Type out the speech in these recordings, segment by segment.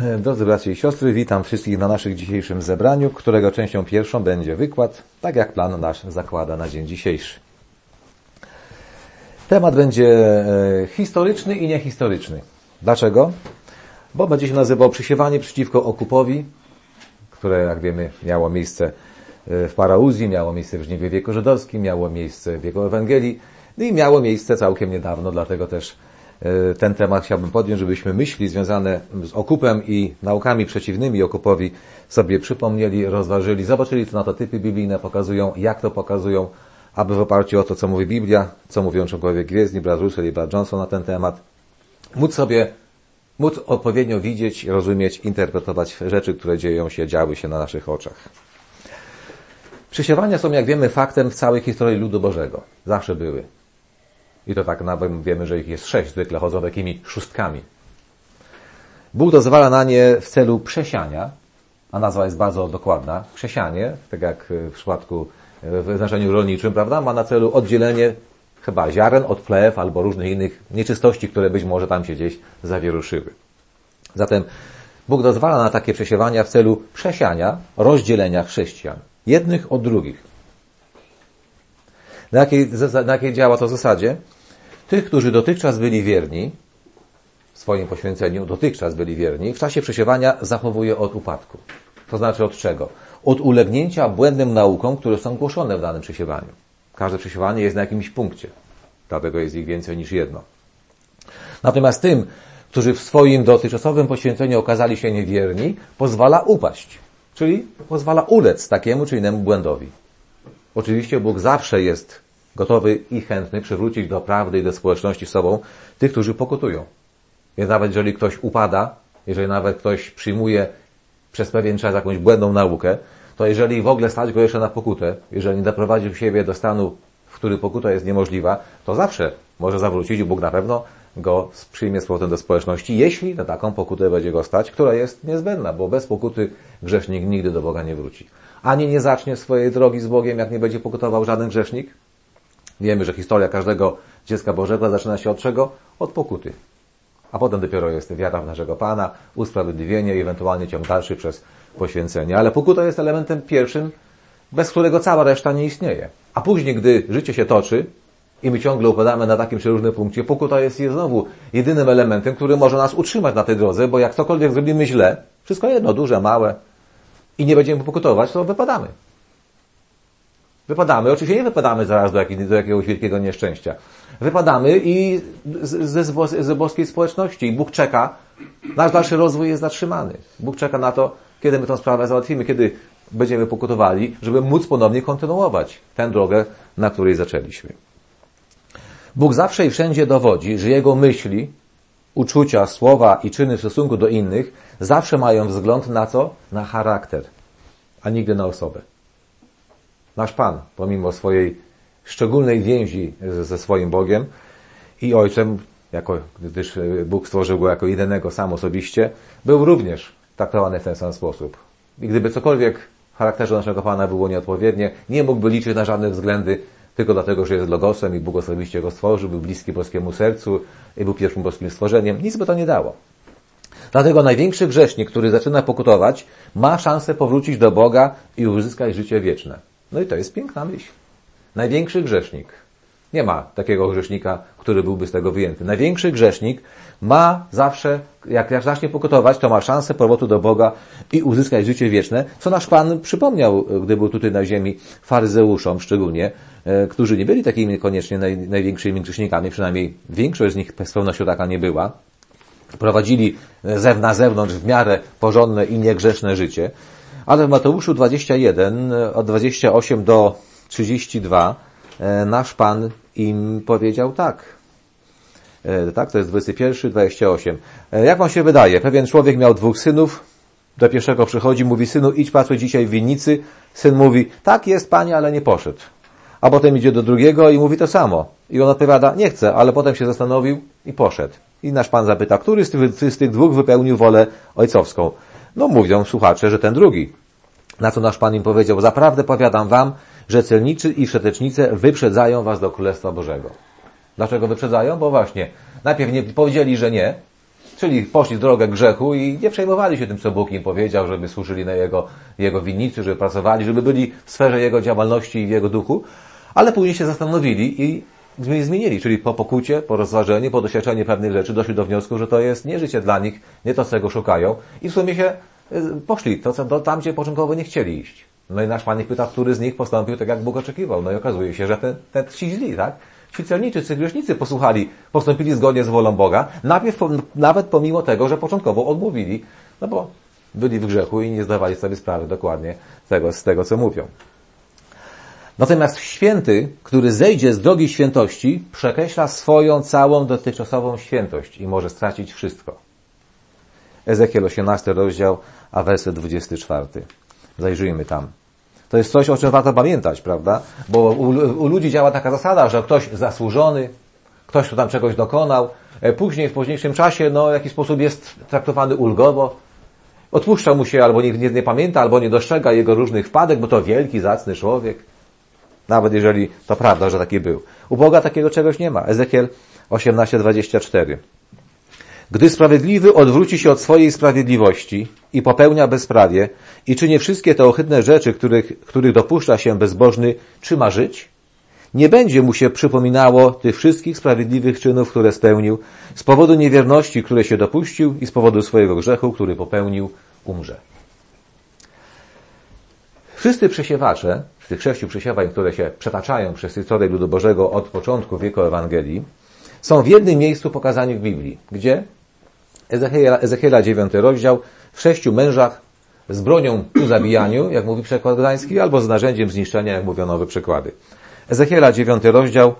Drodzy bracia i siostry, witam wszystkich na naszym dzisiejszym zebraniu, którego częścią pierwszą będzie wykład, tak jak plan nasz zakłada na dzień dzisiejszy. Temat będzie historyczny i niehistoryczny. Dlaczego? Bo będzie się nazywał Przysiewanie przeciwko okupowi, które, jak wiemy, miało miejsce w Parauzji, miało miejsce w Żniwie wieku żydowskim, miało miejsce w wieku Ewangelii i miało miejsce całkiem niedawno, dlatego też ten temat chciałbym podjąć, żebyśmy myśli związane z okupem i naukami przeciwnymi okupowi sobie przypomnieli, rozważyli, zobaczyli, co na to typy biblijne pokazują, jak to pokazują, aby w oparciu o to, co mówi Biblia, co mówią członkowie Gwiezdni, brat Russell i brat Johnson na ten temat, móc odpowiednio widzieć, rozumieć, interpretować rzeczy, które działy się na naszych oczach. Przysiewania są, jak wiemy, faktem w całej historii ludu Bożego. Zawsze były. I to tak nawet wiemy, że ich jest 6, zwykle chodzą takimi szóstkami. Bóg dozwala na nie w celu przesiania, a nazwa jest bardzo dokładna. Przesianie, tak jak w przypadku w znaczeniu rolniczym, prawda, ma na celu oddzielenie chyba ziaren od plew albo różnych innych nieczystości, które być może tam się gdzieś zawieruszyły. Zatem Bóg dozwala na takie przesiewania w celu przesiania, rozdzielenia chrześcijan. Jednych od drugich. Na jakiej działa to zasadzie? Tych, którzy dotychczas byli wierni, w swoim poświęceniu dotychczas byli wierni, w czasie przesiewania zachowuje od upadku. To znaczy od czego? Od ulegnięcia błędnym naukom, które są głoszone w danym przesiewaniu. Każde przesiewanie jest na jakimś punkcie. Dlatego jest ich więcej niż jedno. Natomiast tym, którzy w swoim dotychczasowym poświęceniu okazali się niewierni, pozwala upaść. Czyli pozwala ulec takiemu czy innemu błędowi. Oczywiście Bóg zawsze jest gotowy i chętny przywrócić do prawdy i do społeczności z sobą tych, którzy pokutują. Więc nawet jeżeli ktoś upada, jeżeli nawet ktoś przyjmuje przez pewien czas jakąś błędną naukę, to jeżeli w ogóle stać go jeszcze na pokutę, jeżeli nie doprowadził siebie do stanu, w którym pokuta jest niemożliwa, to zawsze może zawrócić i Bóg na pewno go przyjmie z powrotem do społeczności, jeśli na taką pokutę będzie go stać, która jest niezbędna, bo bez pokuty grzesznik nigdy do Boga nie wróci. Ani nie zacznie swojej drogi z Bogiem, jak nie będzie pokutował żaden grzesznik. Wiemy, że historia każdego dziecka Bożego zaczyna się od czego? Od pokuty. A potem dopiero jest wiara w naszego Pana, usprawiedliwienie i ewentualnie ciąg dalszy przez poświęcenie. Ale pokuta jest elementem pierwszym, bez którego cała reszta nie istnieje. A później, gdy życie się toczy i my ciągle upadamy na takim czy różnym punkcie, pokuta jest znowu jedynym elementem, który może nas utrzymać na tej drodze, bo jak cokolwiek zrobimy źle, wszystko jedno, duże, małe, i nie będziemy pokutować, to wypadamy. Wypadamy. Oczywiście nie wypadamy zaraz do jakiegoś wielkiego nieszczęścia. Wypadamy i ze boskiej społeczności. I Bóg czeka, nasz dalszy rozwój jest zatrzymany. Bóg czeka na to, kiedy my tę sprawę załatwimy, kiedy będziemy pokutowali, żeby móc ponownie kontynuować tę drogę, na której zaczęliśmy. Bóg zawsze i wszędzie dowodzi, że Jego myśli, uczucia, słowa i czyny w stosunku do innych zawsze mają wzgląd na co? Na charakter, a nigdy na osobę. Nasz Pan, pomimo swojej szczególnej więzi ze swoim Bogiem i Ojcem, gdyż Bóg stworzył Go jako jedynego sam osobiście, był również traktowany w ten sam sposób. I gdyby cokolwiek w charakterze naszego Pana było nieodpowiednie, nie mógłby liczyć na żadne względy, tylko dlatego, że jest Logosem i Bóg osobiście Go stworzył, był bliski boskiemu sercu i był pierwszym boskim stworzeniem. Nic by to nie dało. Dlatego największy grzesznik, który zaczyna pokutować, ma szansę powrócić do Boga i uzyskać życie wieczne. No i to jest piękna myśl. Największy grzesznik. Nie ma takiego grzesznika, który byłby z tego wyjęty. Największy grzesznik ma zawsze, jak zacznie pokutować, to ma szansę powrotu do Boga i uzyskać życie wieczne, co nasz Pan przypomniał, gdy był tutaj na ziemi, faryzeuszom szczególnie, którzy nie byli takimi koniecznie największymi grzesznikami, przynajmniej większość z nich z pewnością taka nie była. Prowadzili na zewnątrz w miarę porządne i niegrzeszne życie. Ale w Mateuszu 21, od 28 do 32, nasz Pan im powiedział tak. Tak, to jest 21, 28. Jak wam się wydaje? Pewien człowiek miał 2 synów. Do pierwszego przychodzi, mówi: synu, idź pracuj dzisiaj w winnicy. Syn mówi: tak jest, panie, ale nie poszedł. A potem idzie do drugiego i mówi to samo. I on odpowiada: nie chcę, ale potem się zastanowił i poszedł. I nasz Pan zapyta: który z tych 2 wypełnił wolę ojcowską? No mówią słuchacze, że ten drugi. Na co nasz Pan im powiedział: zaprawdę powiadam wam, że celnicy i wszetecznice wyprzedzają was do Królestwa Bożego. Dlaczego wyprzedzają? Bo właśnie najpierw nie powiedzieli, że nie, Czyli poszli w drogę grzechu i nie przejmowali się tym, co Bóg im powiedział, żeby służyli na Jego winnicy, żeby pracowali, żeby byli w sferze Jego działalności i w Jego duchu, ale później się zastanowili i zmienili, czyli po pokucie, po rozważeniu, po doświadczeniu pewnych rzeczy doszli do wniosku, że to jest nie życie dla nich, nie to, czego szukają i w sumie się poszli tam, gdzie początkowo nie chcieli iść. No i nasz Pan ich pyta, który z nich postąpił tak, jak Bóg oczekiwał. No i okazuje się, że ci źli, tak? Ci celniczy, ci grzesznicy postąpili zgodnie z wolą Boga, nawet pomimo tego, że początkowo odmówili, no bo byli w grzechu i nie zdawali sobie sprawy dokładnie z tego, co mówią. Natomiast święty, który zejdzie z drogi świętości, przekreśla swoją całą dotychczasową świętość i może stracić wszystko. Ezechiel 18 rozdział, a werset 24. Zajrzyjmy tam. To jest coś, o czym warto pamiętać, prawda? Bo u ludzi działa taka zasada, że ktoś zasłużony, ktoś, kto tam czegoś dokonał, później, w późniejszym czasie, w jakiś sposób jest traktowany ulgowo. Odpuszcza mu się, albo nie pamięta, albo nie dostrzega jego różnych wpadek, bo to wielki, zacny człowiek. Nawet jeżeli to prawda, że taki był. U Boga takiego czegoś nie ma. Ezechiel 18:24. Gdy sprawiedliwy odwróci się od swojej sprawiedliwości i popełnia bezprawie i czyni wszystkie te ohydne rzeczy, których dopuszcza się bezbożny, czy ma żyć? Nie będzie mu się przypominało tych wszystkich sprawiedliwych czynów, które spełnił, z powodu niewierności, które się dopuścił i z powodu swojego grzechu, który popełnił, umrze. Wszyscy przesiewacze, z tych 6 przesiewań, które się przetaczają przez historię ludu Bożego od początku wieku Ewangelii, są w jednym miejscu pokazani w Biblii. Gdzie? Ezechiela 9 rozdział, w 6 mężach z bronią ku zabijaniu, jak mówi przekład gdański, albo z narzędziem zniszczenia, jak mówią nowe przekłady. Ezechiela 9 rozdział,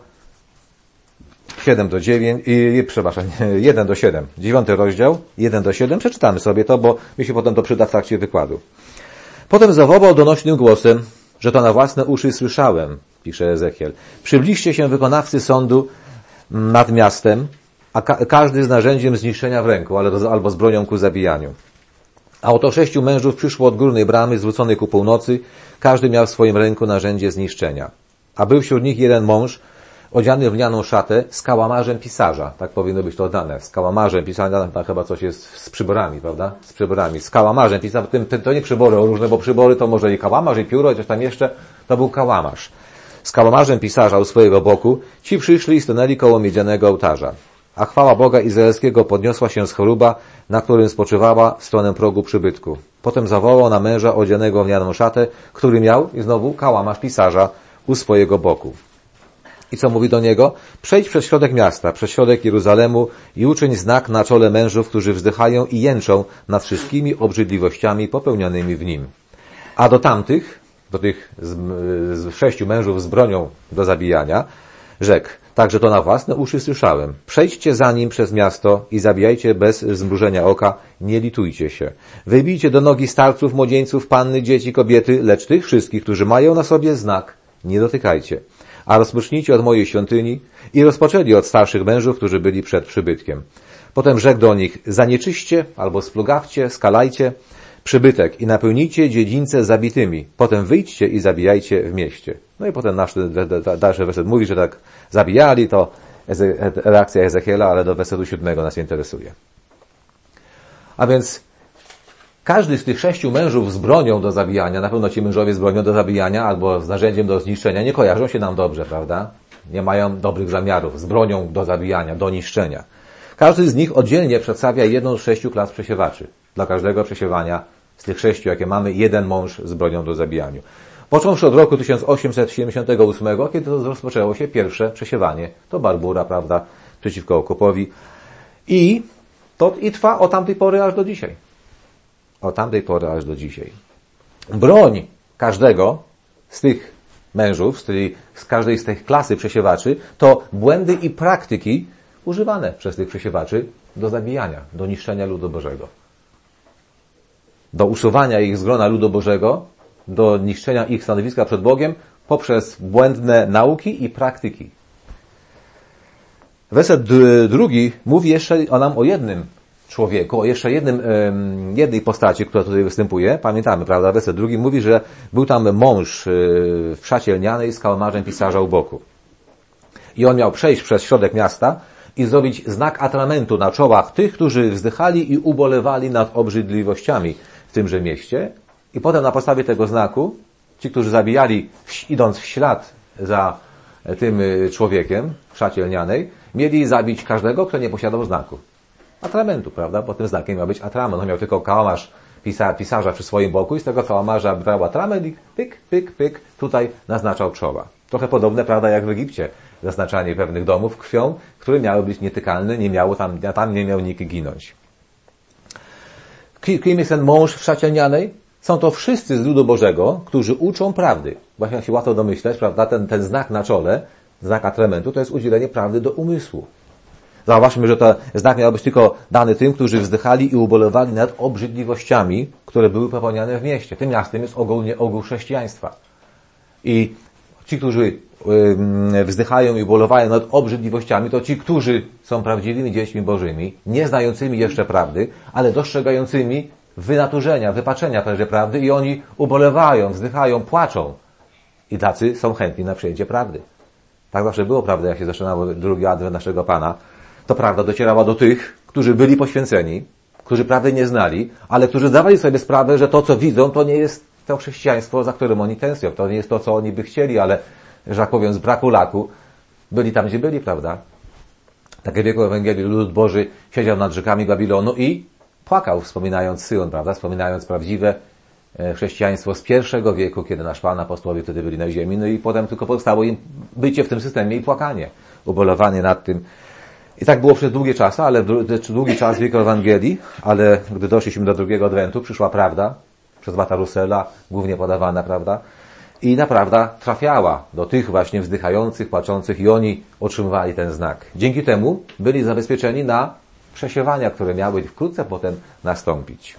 1 do 7. 9 rozdział, 1 do 7. Przeczytamy sobie to, bo mi się potem to przyda w trakcie wykładu. Potem zawołał donośnym głosem, że to na własne uszy słyszałem, pisze Ezechiel. Przybliżcie się wykonawcy sądu nad miastem, a każdy z narzędziem zniszczenia w ręku, albo z bronią ku zabijaniu. A oto 6 mężów przyszło od górnej bramy, zwróconej ku północy, każdy miał w swoim ręku narzędzie zniszczenia. A był wśród nich jeden mąż, odziany w lnianą szatę, z kałamarzem pisarza. Tak powinno być to oddane. Z kałamarzem pisarza, tam chyba coś jest z przyborami, prawda? Z przyborami. Z kałamarzem pisarza, to nie przybory różne, bo przybory to może i kałamarz, i pióro, i coś tam jeszcze, to był kałamarz. Z kałamarzem pisarza u swojego boku, ci przyszli i stanęli koło miedzianego ołtarza. A chwała Boga Izraelskiego podniosła się z choruba, na którym spoczywała w stronę progu przybytku. Potem zawołał na męża odzianego w lnianą szatę, który miał, i znowu, kałamarz pisarza u swojego boku. I co mówi do niego? Przejdź przez środek miasta, przez środek Jeruzalemu i uczyń znak na czole mężów, którzy wzdychają i jęczą nad wszystkimi obrzydliwościami popełnionymi w nim. A do tamtych, do tych 6 mężów z bronią do zabijania, rzekł, także to na własne uszy słyszałem. Przejdźcie za nim przez miasto i zabijajcie bez zmrużenia oka, nie litujcie się. Wybijcie do nogi starców, młodzieńców, panny, dzieci, kobiety, lecz tych wszystkich, którzy mają na sobie znak, nie dotykajcie. A rozpocznijcie od mojej świątyni i rozpoczęli od starszych mężów, którzy byli przed przybytkiem. Potem rzekł do nich, zanieczyście albo splugawcie, skalajcie przybytek i napełnijcie dziedzińce zabitymi. Potem wyjdźcie i zabijajcie w mieście. No i potem nasz dalszy werset mówi, że tak zabijali, to reakcja Ezechiela, ale do wersetu 7 nas interesuje. A więc każdy z tych 6 mężów z bronią do zabijania, na pewno ci mężowie z bronią do zabijania albo z narzędziem do zniszczenia nie kojarzą się nam dobrze, prawda? Nie mają dobrych zamiarów, z bronią do zabijania, do niszczenia. Każdy z nich oddzielnie przedstawia jedną z 6 klas przesiewaczy. Dla każdego przesiewania z tych 6, jakie mamy, jeden mąż z bronią do zabijania. Począwszy od roku 1878, kiedy to rozpoczęło się pierwsze przesiewanie, to Barbura, prawda, przeciwko okupowi. I trwa od tamtej pory aż do dzisiaj. Od tamtej pory aż do dzisiaj. Broń każdego z tych mężów, czyli z każdej z tych klasy przesiewaczy, to błędy i praktyki używane przez tych przesiewaczy do zabijania, do niszczenia ludu Bożego. Do usuwania ich z grona ludu Bożego, do niszczenia ich stanowiska przed Bogiem poprzez błędne nauki i praktyki. Werset 2 mówi jeszcze nam o jednym człowieku, o jeszcze jednej postaci, która tutaj występuje. Pamiętamy, prawda? Werset 2 mówi, że był tam mąż w szacie lnianej z kałamarzem pisarza u boku. I on miał przejść przez środek miasta i zrobić znak atramentu na czołach tych, którzy wzdychali i ubolewali nad obrzydliwościami w tymże mieście. I potem na podstawie tego znaku ci, którzy zabijali, idąc w ślad za tym człowiekiem w szacie lnianej, mieli zabić każdego, kto nie posiadał znaku atramentu, prawda? Bo tym znakiem miał być atrament. On miał tylko kałamarz pisarza przy swoim boku i z tego kałamarza brał atrament i pyk, pyk, pyk, tutaj naznaczał czoła. Trochę podobne, prawda, jak w Egipcie. Zaznaczanie pewnych domów krwią, które miały być nietykalne, tam nie miał nikt ginąć. Kim jest ten mąż w szacie lnianej? Są to wszyscy z ludu Bożego, którzy uczą prawdy. Właśnie jak się łatwo domyśleć, prawda, ten znak na czole, znak atramentu, to jest udzielenie prawdy do umysłu. Zauważmy, że ten znak miał być tylko dany tym, którzy wzdychali i ubolewali nad obrzydliwościami, które były popełniane w mieście. Tym miastem jest ogólnie ogół chrześcijaństwa. I ci, którzy wzdychają i ubolewają nad obrzydliwościami, to ci, którzy są prawdziwymi dziećmi Bożymi, nie znającymi jeszcze prawdy, ale dostrzegającymi wynaturzenia, wypaczenia tejże prawdy i oni ubolewają, wzdychają, płaczą. I tacy są chętni na przyjęcie prawdy. Tak zawsze było, prawda, jak się zaczynało drugi adwent naszego Pana. To prawda docierała do tych, którzy byli poświęceni, którzy prawdy nie znali, ale którzy zdawali sobie sprawę, że to, co widzą, to nie jest to chrześcijaństwo, za którym oni tęsknią. To nie jest to, co oni by chcieli, ale, że tak powiem, z braku laku byli tam, gdzie byli, prawda? Tak jak w wieku Ewangelii lud Boży siedział nad rzekami Babilonu i płakał, wspominając Syjon, prawda? Wspominając prawdziwe chrześcijaństwo z pierwszego wieku, kiedy nasz Pan, apostołowie wtedy byli na ziemi, no i potem tylko pozostało im bycie w tym systemie i płakanie, ubolewanie nad tym. I tak było przez długi czas, długi czas wieku Ewangelii, ale gdy doszliśmy do drugiego adwentu, przyszła prawda, przez brata Russella, głównie podawana, prawda, i ta prawda trafiała do tych właśnie wzdychających, płaczących i oni otrzymywali ten znak. Dzięki temu byli zabezpieczeni na przesiewania, które miały wkrótce potem nastąpić.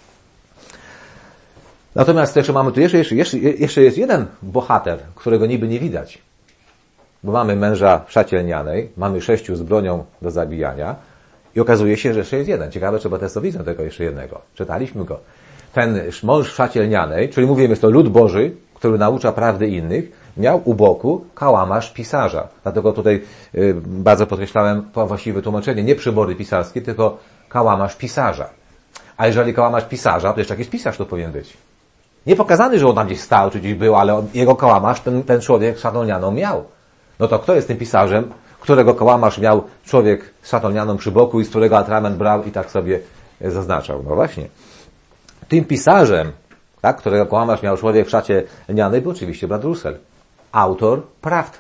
Natomiast jeszcze mamy tu jeszcze jest jeden bohater, którego niby nie widać. Bo mamy męża w szacie lnianej, mamy 6 z bronią do zabijania i okazuje się, że jeszcze jest jeden. Ciekawe, czy to widzą tego jeszcze jednego. Czytaliśmy go. Ten mąż w szacie lnianej, czyli mówimy, jest to lud Boży, który naucza prawdy innych, miał u boku kałamarz pisarza. Dlatego tutaj bardzo podkreślałem właściwe tłumaczenie. Nie przybory pisarskie, tylko kałamarz pisarza. A jeżeli kałamarz pisarza, to jeszcze jakiś pisarz to powinien być. Nie pokazany, że on tam gdzieś stał, czy gdzieś był, ale jego kałamarz ten człowiek z szatą lnianą miał. No to kto jest tym pisarzem, którego kałamarz miał człowiek z szatą lnianą przy boku i z którego atrament brał i tak sobie zaznaczał? No właśnie. Tym pisarzem, tak, którego kałamarz miał człowiek w szacie lnianej, był oczywiście brat Russell. Autor prawd,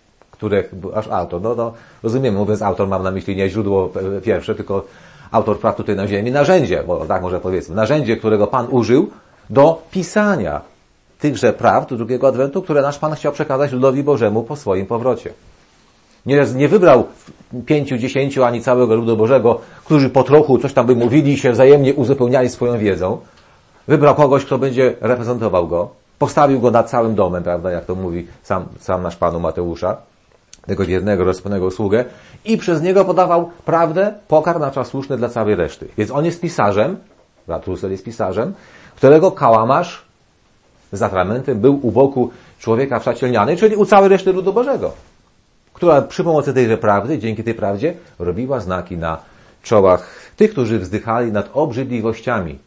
rozumiemy, mówiąc autor, mam na myśli nie źródło pierwsze, tylko autor prawd tutaj na ziemi, narzędzie, bo tak może powiedzmy, narzędzie, którego Pan użył do pisania tychże prawd drugiego adwentu, które nasz Pan chciał przekazać ludowi Bożemu po swoim powrocie. Nie wybrał 5, 10 ani całego ludu Bożego, którzy po trochu coś tam by mówili i się wzajemnie uzupełniali swoją wiedzą. Wybrał kogoś, kto będzie reprezentował go. Postawił go nad całym domem, prawda, jak to mówi sam nasz Panu Mateusza, tego wiernego, rozsądnego sługę, i przez niego podawał prawdę, pokarm na czas słuszny dla całej reszty. Więc on jest pisarzem, brat Russell jest pisarzem, którego kałamarz z atramentem był u boku człowieka w szacie lnianej, czyli u całej reszty ludu Bożego, która przy pomocy tejże prawdy, dzięki tej prawdzie, robiła znaki na czołach tych, którzy wzdychali nad obrzydliwościami,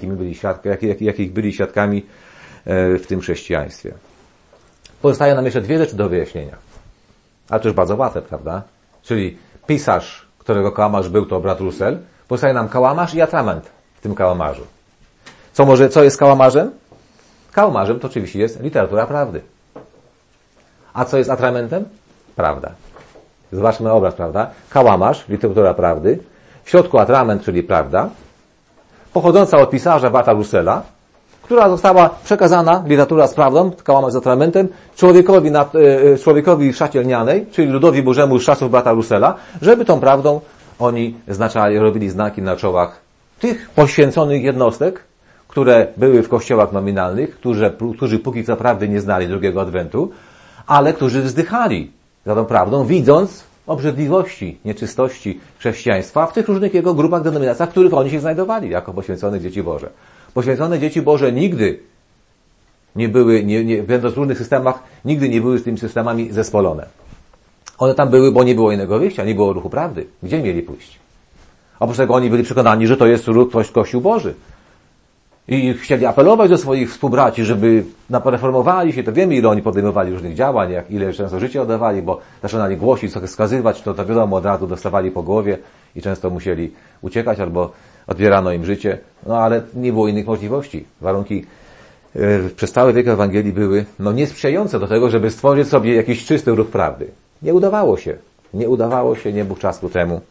jakich byli świadkami w tym chrześcijaństwie. Pozostaje nam jeszcze 2 rzeczy do wyjaśnienia. Ale to już bardzo łatwe, prawda? Czyli pisarz, którego kałamarz był, to brat Russell. Pozostaje nam kałamarz i atrament w tym kałamarzu. Co jest kałamarzem? Kałamarzem to oczywiście jest literatura prawdy. A co jest atramentem? Prawda. Zobaczmy obraz, prawda? Kałamarz, literatura prawdy. W środku atrament, czyli prawda. Pochodząca od pisarza brata Russella, która została przekazana, literatura z prawdą, kałamarz z atramentem, człowiekowi w szacie lnianej, czyli ludowi Bożemu z czasów brata Russella, żeby tą prawdą oni robili znaki na czołach tych poświęconych jednostek, które były w kościołach nominalnych, którzy póki co prawdy nie znali drugiego adwentu, ale którzy wzdychali za tą prawdą, widząc obrzydliwości, nieczystości chrześcijaństwa w tych różnych jego grupach, denominacjach, w których oni się znajdowali jako poświęcone dzieci Boże. Poświęcone dzieci Boże nigdy nie były, będąc w różnych systemach, nigdy nie były z tymi systemami zespolone. One tam były, bo nie było innego wyjścia, nie było ruchu prawdy. Gdzie mieli pójść? Oprócz tego oni byli przekonani, że to jest Kościół Boży. I chcieli apelować do swoich współbraci, żeby reformowali się. To wiemy, ile oni podejmowali różnych działań, ile często życie oddawali, bo zaczynali głosić, coś wskazywać, to wiadomo, od razu dostawali po głowie i często musieli uciekać albo odbierano im życie. No ale nie było innych możliwości. Warunki przez cały wiek Ewangelii były niesprzyjające do tego, żeby stworzyć sobie jakiś czysty ruch prawdy. Nie udawało się. Nie udawało się, nie był czas ku temu.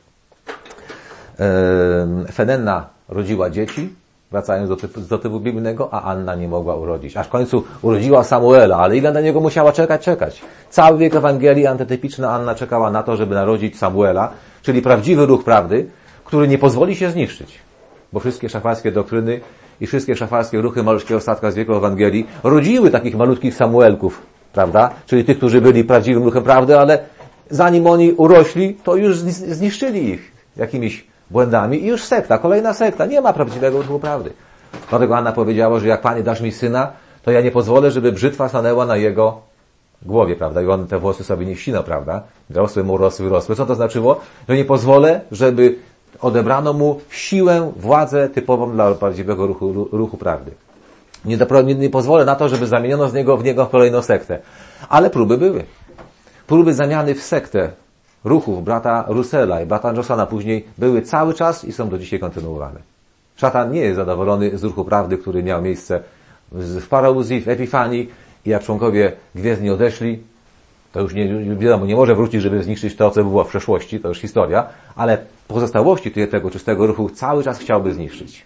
Fenenna rodziła dzieci, wracając do typu biblijnego, a Anna nie mogła urodzić. Aż w końcu urodziła Samuela, ale ile na niego musiała czekać? Cały wiek Ewangelii antytypiczna Anna czekała na to, żeby narodzić Samuela, czyli prawdziwy ruch prawdy, który nie pozwoli się zniszczyć. Bo wszystkie szafarskie doktryny i wszystkie szafarskie ruchy malutkiego statka z wieku Ewangelii rodziły takich malutkich Samuelków, prawda? Czyli tych, którzy byli prawdziwym ruchem prawdy, ale zanim oni urośli, to już zniszczyli ich jakimiś błędami i już kolejna sekta. Nie ma prawdziwego ruchu prawdy. Dlatego Anna powiedziała, że jak Panie dasz mi syna, to ja nie pozwolę, żeby brzytwa stanęła na jego głowie, prawda? I on te włosy sobie nie ścinał, prawda? Rosły mu. Co to znaczyło? Że nie pozwolę, żeby odebrano mu siłę, władzę typową dla prawdziwego ruchu prawdy. Nie pozwolę na to, żeby zamieniono w niego kolejną sektę. Ale próby były. Próby zamiany w sektę ruchów brata Russella i brata Johnsona później były cały czas i są do dzisiaj kontynuowane. Szatan nie jest zadowolony z ruchu prawdy, który miał miejsce w Parauzji, w Epifanii i jak członkowie gwiezdni odeszli, to już wiadomo, nie może wrócić, żeby zniszczyć to, co było w przeszłości, to już historia, ale pozostałości tego czystego ruchu cały czas chciałby zniszczyć.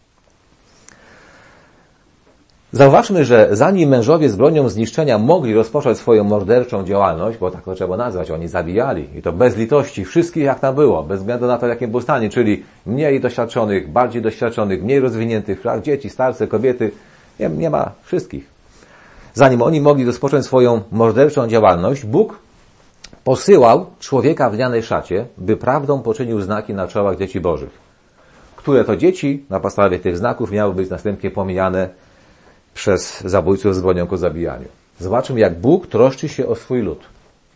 Zauważmy, że zanim mężowie z bronią zniszczenia mogli rozpocząć swoją morderczą działalność, bo tak to trzeba nazwać, oni zabijali i to bez litości, wszystkich jak tam było, bez względu na to, jakim był stanie, czyli mniej doświadczonych, bardziej doświadczonych, mniej rozwiniętych, dzieci, starce, kobiety, nie ma wszystkich. Zanim oni mogli rozpocząć swoją morderczą działalność, Bóg posyłał człowieka w lnianej szacie, by prawdą poczynił znaki na czołach dzieci bożych, które to dzieci na podstawie tych znaków miały być następnie pomijane przez zabójców z bronią ku zabijaniu. Zobaczmy, jak Bóg troszczy się o swój lud.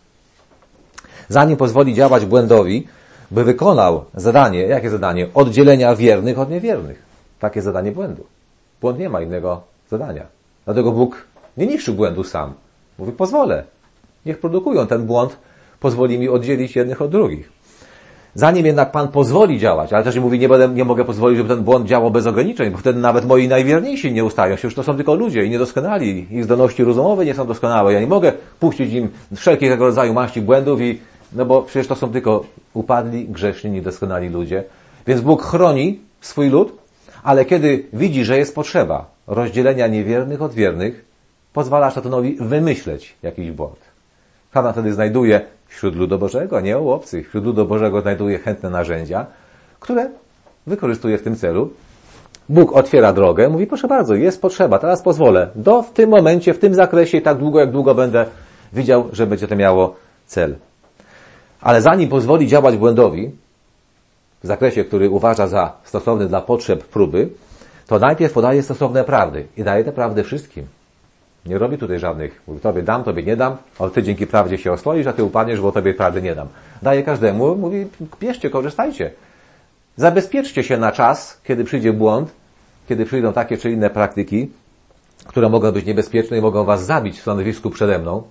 Zanim pozwoli działać błędowi, by wykonał zadanie, jakie zadanie? Oddzielenia wiernych od niewiernych. Takie zadanie błędu. Błąd nie ma innego zadania. Dlatego Bóg nie niszczył błędu sam. Mówi, pozwolę. Niech produkują ten błąd, pozwoli mi oddzielić jednych od drugich. Zanim jednak Pan pozwoli działać, ale też mówi, nie mogę pozwolić, żeby ten błąd działał bez ograniczeń, bo wtedy nawet moi najwierniejsi nie ustają się, już to są tylko ludzie i niedoskonali, ich zdolności rozumowe nie są doskonałe. Ja nie mogę puścić im wszelkiego rodzaju maści błędów bo przecież to są tylko upadli, grzeszni, niedoskonali ludzie. Więc Bóg chroni swój lud, ale kiedy widzi, że jest potrzeba rozdzielenia niewiernych od wiernych, pozwala szatanowi wymyśleć jakiś błąd. Szatan wtedy znajduje wśród ludu Bożego, nie u obcych, wśród ludu Bożego znajduje chętne narzędzia, które wykorzystuje w tym celu. Bóg otwiera drogę, mówi, proszę bardzo, jest potrzeba, teraz pozwolę. W tym momencie, w tym zakresie, tak długo, jak długo będę widział, że będzie to miało cel. Ale zanim pozwoli działać błędowi, w zakresie, który uważa za stosowny dla potrzeb próby, to najpierw podaje stosowne prawdy i daje te prawdy wszystkim. Nie robi tutaj żadnych, mówi, tobie dam, tobie nie dam, ale ty dzięki prawdzie się ostroisz, a ty upadniesz, bo tobie prawdy nie dam. Daje każdemu, mówi, bierzcie, korzystajcie. Zabezpieczcie się na czas, kiedy przyjdzie błąd, kiedy przyjdą takie czy inne praktyki, które mogą być niebezpieczne i mogą was zabić w stanowisku przede mną.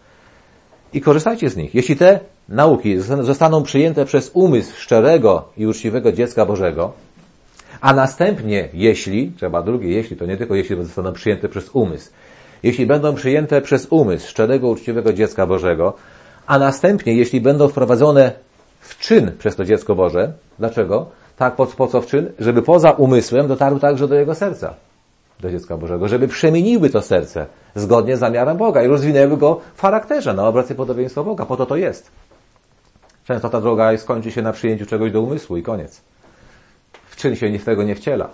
I korzystajcie z nich. Jeśli te nauki zostaną przyjęte przez umysł szczerego i uczciwego dziecka Bożego, a następnie, trzeba drugie jeśli, to nie tylko jeśli zostaną przyjęte przez umysł, jeśli będą przyjęte przez umysł szczerego, uczciwego dziecka Bożego, a następnie, jeśli będą wprowadzone w czyn przez to dziecko Boże, dlaczego? Tak, po co w czyn? Żeby poza umysłem dotarł także do jego serca, do dziecka Bożego, żeby przemieniły to serce zgodnie z zamiarem Boga i rozwinęły go w charakterze, na obraz i podobieństwo Boga. Po to jest. Często ta droga skończy się na przyjęciu czegoś do umysłu i koniec. W czyn się tego nie wciela.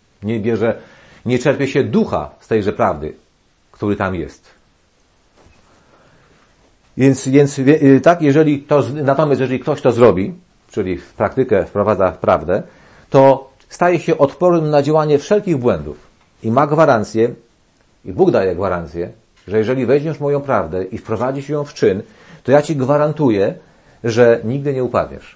Nie czerpie się ducha z tejże prawdy, który tam jest. Natomiast jeżeli ktoś to zrobi, czyli w praktykę wprowadza prawdę, to staje się odpornym na działanie wszelkich błędów i ma gwarancję, i Bóg daje gwarancję, że jeżeli weźmiesz moją prawdę i wprowadzisz ją w czyn, to ja Ci gwarantuję, że nigdy nie upadniesz.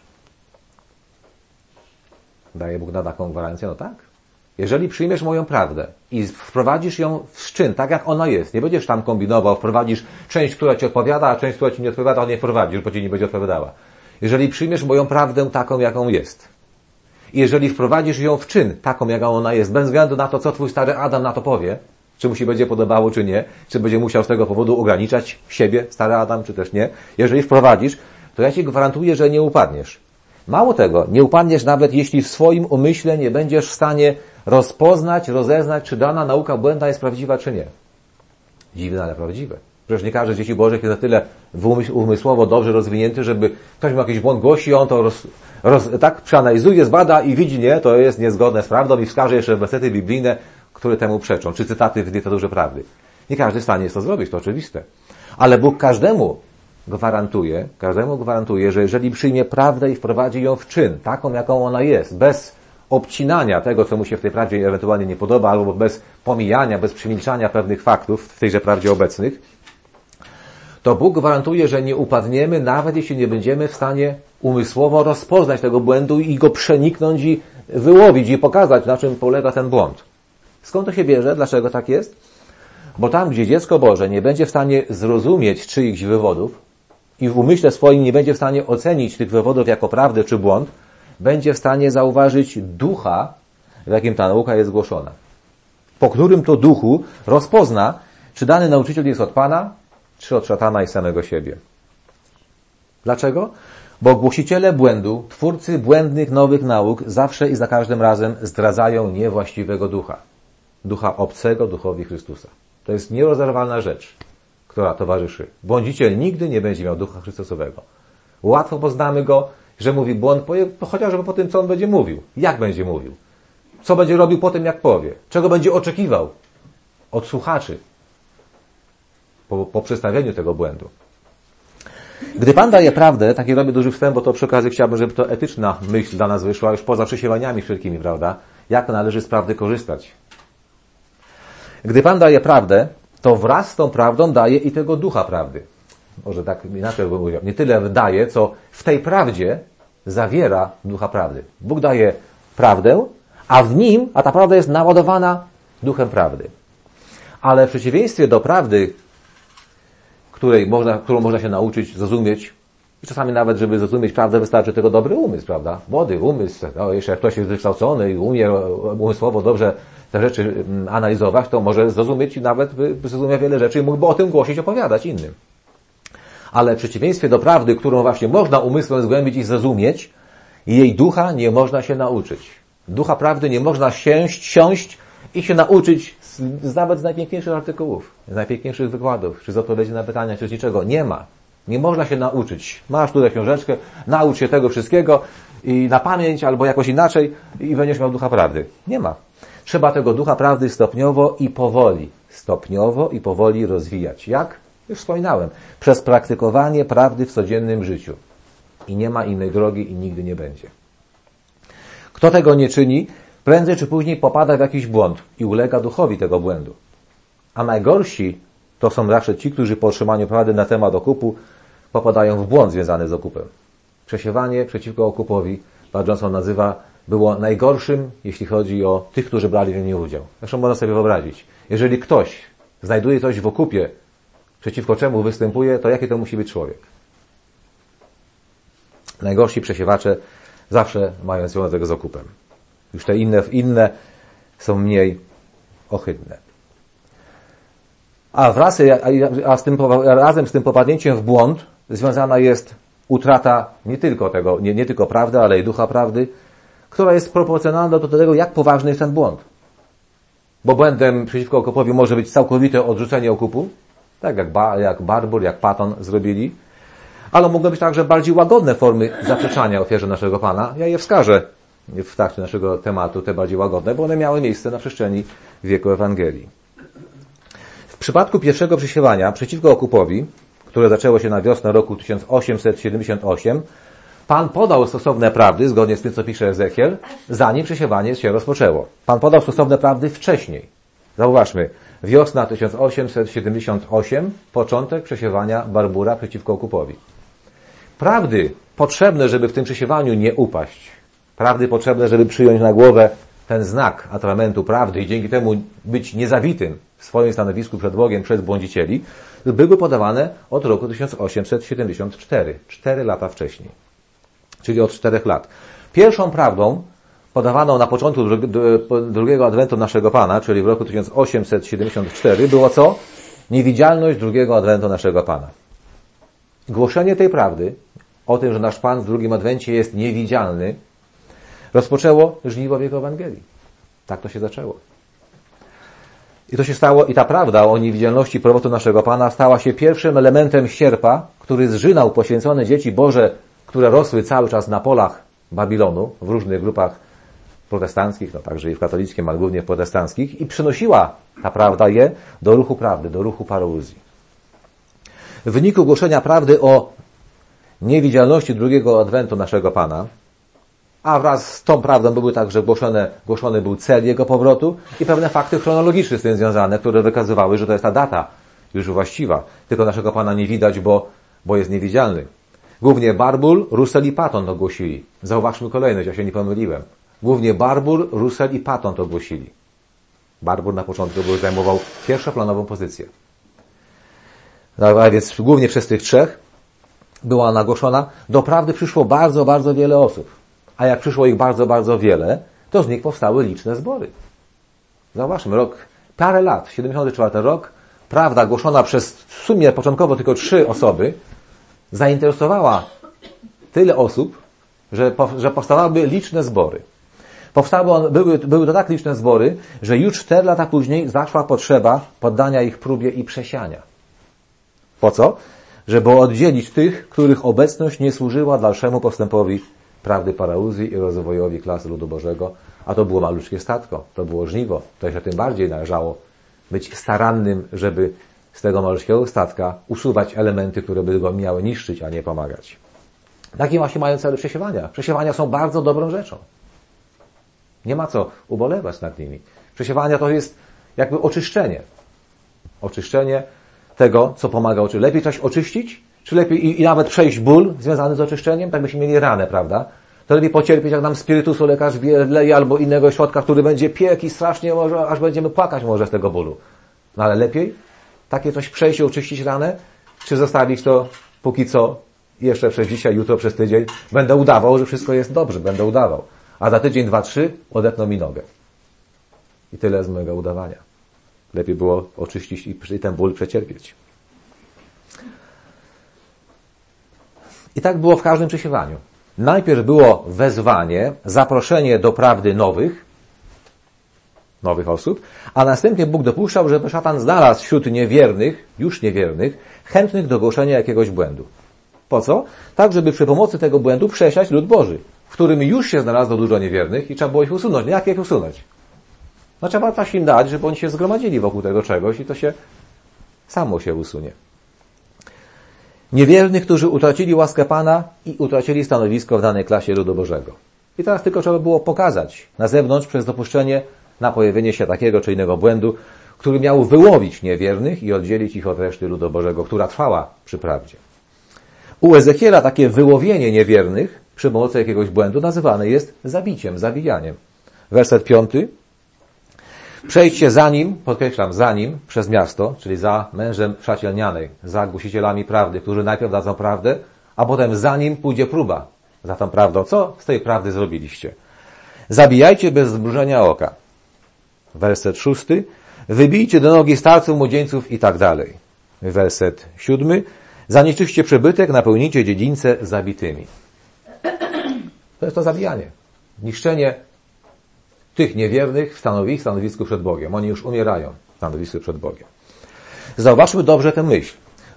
Daje Bóg na taką gwarancję? No tak. Jeżeli przyjmiesz moją prawdę i wprowadzisz ją w czyn, tak jak ona jest, nie będziesz tam kombinował, wprowadzisz część, która Ci odpowiada, a część, która Ci nie odpowiada, nie wprowadzisz, bo Ci nie będzie odpowiadała. Jeżeli przyjmiesz moją prawdę taką, jaką jest, i jeżeli wprowadzisz ją w czyn, taką, jaką ona jest, bez względu na to, co Twój stary Adam na to powie, czy mu się będzie podobało, czy nie, czy będzie musiał z tego powodu ograniczać siebie, stary Adam, czy też nie, jeżeli wprowadzisz, to ja Ci gwarantuję, że nie upadniesz. Mało tego, nie upadniesz nawet, jeśli w swoim umyśle nie będziesz w stanie rozpoznać, rozeznać, czy dana nauka błędna jest prawdziwa, czy nie. Dziwne, ale prawdziwe. Przecież nie każdy z dzieci Bożych jest na tyle umysłowo dobrze rozwinięty, żeby ktoś ma jakiś błąd głosi, on to tak przeanalizuje, zbada i widzi, nie, to jest niezgodne z prawdą i wskaże jeszcze wersety biblijne, które temu przeczą, czy cytaty w literaturze prawdy. Nie każdy w stanie jest to zrobić, to oczywiste. Ale Bóg każdemu gwarantuje, że jeżeli przyjmie prawdę i wprowadzi ją w czyn, taką jaką ona jest, bez obcinania tego, co mu się w tej prawdzie ewentualnie nie podoba, albo bez pomijania, bez przemilczania pewnych faktów w tejże prawdzie obecnych, to Bóg gwarantuje, że nie upadniemy, nawet jeśli nie będziemy w stanie umysłowo rozpoznać tego błędu i go przeniknąć i wyłowić i pokazać, na czym polega ten błąd. Skąd to się bierze? Dlaczego tak jest? Bo tam, gdzie dziecko Boże nie będzie w stanie zrozumieć czyichś wywodów i w umyśle swoim nie będzie w stanie ocenić tych wywodów jako prawdę czy błąd, będzie w stanie zauważyć ducha, w jakim ta nauka jest głoszona. Po którym to duchu rozpozna, czy dany nauczyciel jest od Pana, czy od szatana i samego siebie. Dlaczego? Bo głosiciele błędu, twórcy błędnych nowych nauk zawsze i za każdym razem zdradzają niewłaściwego ducha. Ducha obcego duchowi Chrystusa. To jest nierozerwalna rzecz, która towarzyszy. Błądziciel nigdy nie będzie miał ducha Chrystusowego. Łatwo poznamy go, że mówi błąd, chociażby po tym, co on będzie mówił. Jak będzie mówił. Co będzie robił po tym, jak powie. Czego będzie oczekiwał od słuchaczy po przedstawieniu tego błędu. Gdy Pan daje prawdę, taki robię duży wstęp, bo to przy okazji chciałbym, żeby to etyczna myśl dla nas wyszła, już poza przesiewaniami wszelkimi, prawda? Jak należy z prawdy korzystać. Gdy Pan daje prawdę, to wraz z tą prawdą daje i tego ducha prawdy. Może tak inaczej bym mówił. Nie tyle daje, co w tej prawdzie zawiera ducha prawdy. Bóg daje prawdę, a w nim, a ta prawda jest naładowana duchem prawdy. Ale w przeciwieństwie do prawdy, którą można się nauczyć, zrozumieć, i czasami nawet, żeby zrozumieć prawdę, wystarczy tego dobry umysł, prawda? Młody umysł, jeszcze jak ktoś jest wykształcony i umie umysłowo dobrze te rzeczy analizować, to może zrozumieć i nawet zrozumie wiele rzeczy i mógłby o tym głosić, opowiadać innym. Ale w przeciwieństwie do prawdy, którą właśnie można umysłem zgłębić i zrozumieć, jej ducha nie można się nauczyć. Ducha prawdy nie można siąść i się nauczyć nawet z najpiękniejszych artykułów, z najpiękniejszych wykładów, czy z odpowiedzi na pytania, czy z niczego. Nie ma. Nie można się nauczyć. Masz tutaj książeczkę, naucz się tego wszystkiego i na pamięć albo jakoś inaczej i będziesz miał ducha prawdy. Nie ma. Trzeba tego ducha prawdy stopniowo i powoli rozwijać. Jak? Już wspominałem. Przez praktykowanie prawdy w codziennym życiu. I nie ma innej drogi i nigdy nie będzie. Kto tego nie czyni, prędzej czy później popada w jakiś błąd i ulega duchowi tego błędu. A najgorsi to są zawsze ci, którzy po otrzymaniu prawdy na temat okupu popadają w błąd związany z okupem. Przesiewanie przeciwko okupowi, Pan Johnson nazywa, było najgorszym, jeśli chodzi o tych, którzy brali w nim udział. Zresztą można sobie wyobrazić. Jeżeli ktoś znajduje coś w okupie, przeciwko czemu występuje, to jaki to musi być człowiek? Najgorsi przesiewacze zawsze mają związek z okupem. Już te inne są mniej ohydne. A razem z tym popadnięciem w błąd związana jest utrata nie tylko prawdy, ale i ducha prawdy, która jest proporcjonalna do tego, jak poważny jest ten błąd. Bo błędem przeciwko okupowi może być całkowite odrzucenie okupu, tak jak Barbour, jak Patton zrobili, ale mogą być także bardziej łagodne formy zaprzeczania ofierze naszego Pana. Ja je wskażę w trakcie naszego tematu, te bardziej łagodne, bo one miały miejsce na przestrzeni wieku Ewangelii. W przypadku pierwszego przesiewania przeciwko okupowi, które zaczęło się na wiosnę roku 1878, Pan podał stosowne prawdy, zgodnie z tym, co pisze Ezechiel, zanim przesiewanie się rozpoczęło. Pan podał stosowne prawdy wcześniej. Zauważmy, Wiosna 1878, początek przesiewania Barbura przeciwko okupowi. Prawdy potrzebne, żeby w tym przesiewaniu nie upaść. Prawdy potrzebne, żeby przyjąć na głowę ten znak atramentu prawdy i dzięki temu być niezawitym w swoim stanowisku przed Bogiem przez błądzicieli, były podawane od roku 1874, 4 lata wcześniej. Czyli od 4 lat. Pierwszą prawdą podawaną na początku drugiego adwentu naszego Pana, czyli w roku 1874, było co? Niewidzialność drugiego adwentu naszego Pana. Głoszenie tej prawdy o tym, że nasz Pan w drugim adwencie jest niewidzialny, rozpoczęło żniwo w Jego Ewangelii. Tak to się zaczęło. I to się stało, i ta prawda o niewidzialności powrotu naszego Pana stała się pierwszym elementem sierpa, który zżynał poświęcone dzieci Boże, które rosły cały czas na polach Babilonu, w różnych grupach protestanckich, no także i w katolickim, ale głównie w protestanckich, i przynosiła ta prawda je do ruchu prawdy, do ruchu parouzji. W wyniku głoszenia prawdy o niewidzialności drugiego adwentu naszego Pana, a wraz z tą prawdą były także głoszony był cel Jego powrotu i pewne fakty chronologiczne z tym związane, które wykazywały, że to jest ta data już właściwa. Tylko naszego Pana nie widać, bo jest niewidzialny. Głównie Barbur, Russell i Patton to głosili. Zauważmy kolejność, ja się nie pomyliłem. Głównie Barbur, Russell i Patton to głosili. Barbur na początku zajmował pierwszoplanową pozycję. A więc głównie przez tych trzech była ona głoszona. Do prawdy przyszło bardzo, bardzo wiele osób. A jak przyszło ich bardzo, bardzo wiele, to z nich powstały liczne zbory. Zauważmy, parę lat, 74 rok, prawda głoszona przez w sumie początkowo tylko 3 osoby, zainteresowała tyle osób, że powstawały liczne zbory. Były to tak liczne zbory, że już 4 lata później zaszła potrzeba poddania ich próbie i przesiania. Po co? Żeby oddzielić tych, których obecność nie służyła dalszemu postępowi prawdy parauzji i rozwojowi klasy ludu Bożego, a to było malutkie statko, to było żniwo. To jeszcze tym bardziej należało być starannym, żeby z tego malutkiego statka usuwać elementy, które by go miały niszczyć, a nie pomagać. Takie właśnie mają cele przesiewania. Przesiewania są bardzo dobrą rzeczą. Nie ma co ubolewać nad nimi. Przesiewania to jest jakby oczyszczenie. Oczyszczenie tego, co pomaga oczyszczać. Lepiej coś oczyścić, czy lepiej i nawet przejść ból związany z oczyszczeniem, tak byśmy mieli ranę, prawda? To lepiej pocierpieć, jak nam spirytusu lekarz leje albo innego środka, który będzie piekł i strasznie może, aż będziemy płakać może z tego bólu. No ale lepiej takie coś przejść i oczyścić ranę, czy zostawić to póki co jeszcze przez dzisiaj, jutro, przez tydzień. Będę udawał, że wszystko jest dobrze, będę udawał. A za tydzień, 2, 3 odetną mi nogę. I tyle z mojego udawania. Lepiej było oczyścić i ten ból przecierpieć. I tak było w każdym przesiewaniu. Najpierw było wezwanie, zaproszenie do prawdy nowych osób, a następnie Bóg dopuszczał, żeby szatan znalazł wśród niewiernych, już niewiernych, chętnych do głoszenia jakiegoś błędu. Po co? Tak, żeby przy pomocy tego błędu przesiać lud Boży, w którym już się znalazło dużo niewiernych i trzeba było ich usunąć. No jak ich usunąć? No trzeba coś im dać, żeby oni się zgromadzili wokół tego czegoś i to się samo się usunie. Niewiernych, którzy utracili łaskę Pana i utracili stanowisko w danej klasie ludu Bożego. I teraz tylko trzeba było pokazać na zewnątrz przez dopuszczenie na pojawienie się takiego czy innego błędu, który miał wyłowić niewiernych i oddzielić ich od reszty ludu Bożego, która trwała przy prawdzie. U Ezechiela takie wyłowienie niewiernych przy pomocy jakiegoś błędu nazywane jest zabiciem, zabijaniem. Werset 5. Przejdźcie za nim, podkreślam, za nim, przez miasto, czyli za mężem szatelnianej, za głosicielami prawdy, którzy najpierw dadzą prawdę, a potem za nim pójdzie próba za tą prawdą. Co z tej prawdy zrobiliście? Zabijajcie bez zmrużenia oka. Werset 6. Wybijcie do nogi starców, młodzieńców i tak dalej. Werset 7. Zanieczyście przybytek, napełnijcie dziedzińce zabitymi. To jest to zabijanie. Niszczenie tych niewiernych w stanowisku przed Bogiem. Oni już umierają w stanowisku przed Bogiem. Zauważmy dobrze tę myśl.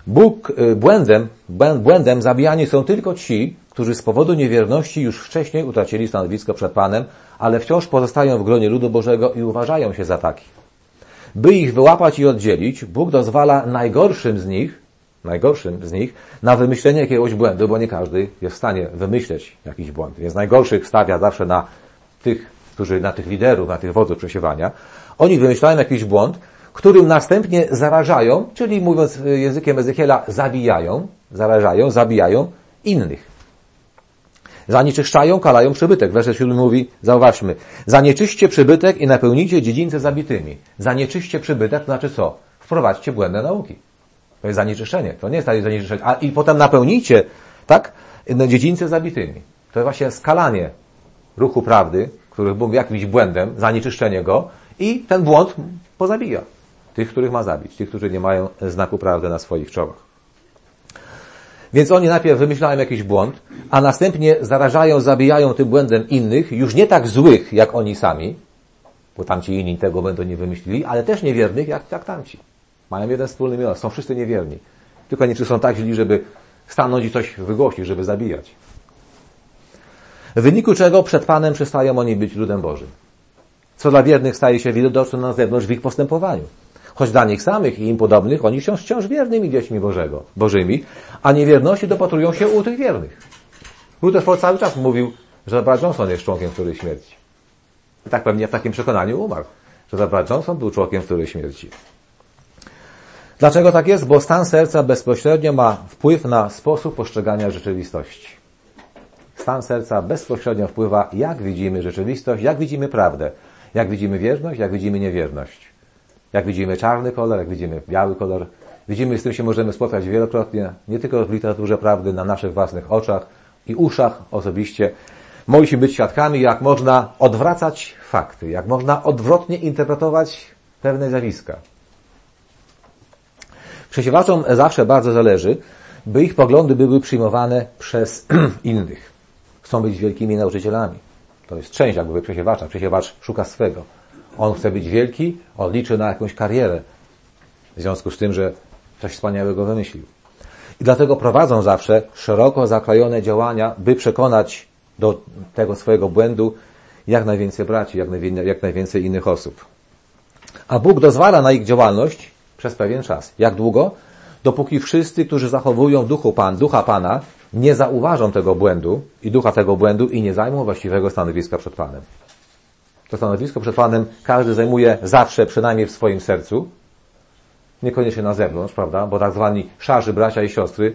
Błędem zabijani są tylko ci, którzy z powodu niewierności już wcześniej utracili stanowisko przed Panem, ale wciąż pozostają w gronie ludu Bożego i uważają się za takich. By ich wyłapać i oddzielić, Bóg dozwala najgorszym z nich na wymyślenie jakiegoś błędu, bo nie każdy jest w stanie wymyśleć jakiś błąd. Więc najgorszych stawia zawsze na tych liderów, na tych wodzów przesiewania. Oni wymyślają jakiś błąd, którym następnie zarażają, czyli mówiąc językiem Ezechiela, zabijają innych. Zanieczyszczają, kalają przybytek. Werset 7 mówi, zauważmy, zanieczyście przybytek i napełnijcie dziedzińce zabitymi. Zanieczyście przybytek, to znaczy co? Wprowadźcie błędne nauki. To jest zanieczyszczenie. To nie jest zanieczyszczenie. I potem napełnijcie, tak, dziedzińce zabitymi. To jest właśnie skalanie ruchu prawdy, który był jakimś błędem, zanieczyszczenie go i ten błąd pozabija tych, których ma zabić, tych, którzy nie mają znaku prawdy na swoich czołach. Więc oni najpierw wymyślają jakiś błąd, a następnie zarażają, zabijają tym błędem innych, już nie tak złych jak oni sami, bo tamci inni tego błędu nie wymyślili, ale też niewiernych jak tamci. Mają jeden wspólny mianownik, są wszyscy niewierni. Tylko niektórzy są tak źli, żeby stanąć i coś wygłosić, żeby zabijać. W wyniku czego przed Panem przestają oni być ludem Bożym. Co dla wiernych staje się widoczne na zewnątrz w ich postępowaniu. Choć dla nich samych i im podobnych oni są wciąż wiernymi dziećmi Bożymi, a niewierności dopatrują się u tych wiernych. Rutherford cały czas mówił, że Brad Johnson jest członkiem której śmierci. I tak pewnie w takim przekonaniu umarł, że Brad Johnson był członkiem której śmierci. Dlaczego tak jest? Bo stan serca bezpośrednio ma wpływ na sposób postrzegania rzeczywistości. Stan serca bezpośrednio wpływa, jak widzimy rzeczywistość, jak widzimy prawdę, jak widzimy wierność, jak widzimy niewierność. Jak widzimy czarny kolor, jak widzimy biały kolor. Widzimy, z tym się możemy spotkać wielokrotnie, nie tylko w literaturze prawdy, na naszych własnych oczach i uszach osobiście. Mogliśmy być świadkami, jak można odwracać fakty, jak można odwrotnie interpretować pewne zjawiska. Przesiewaczom zawsze bardzo zależy, by ich poglądy były przyjmowane przez innych. Chcą być wielkimi nauczycielami. To jest część jakby przesiewacza. Przesiewacz szuka swego. On chce być wielki, on liczy na jakąś karierę. W związku z tym, że coś wspaniałego wymyślił. I dlatego prowadzą zawsze szeroko zakrojone działania, by przekonać do tego swojego błędu jak najwięcej braci, jak najwięcej innych osób. A Bóg dozwala na ich działalność przez pewien czas. Jak długo? Dopóki wszyscy, którzy zachowują ducha Pana, nie zauważą tego błędu i ducha tego błędu i nie zajmą właściwego stanowiska przed Panem. To stanowisko przed Panem każdy zajmuje zawsze, przynajmniej w swoim sercu, niekoniecznie na zewnątrz, prawda? Bo tak zwani szarzy bracia i siostry,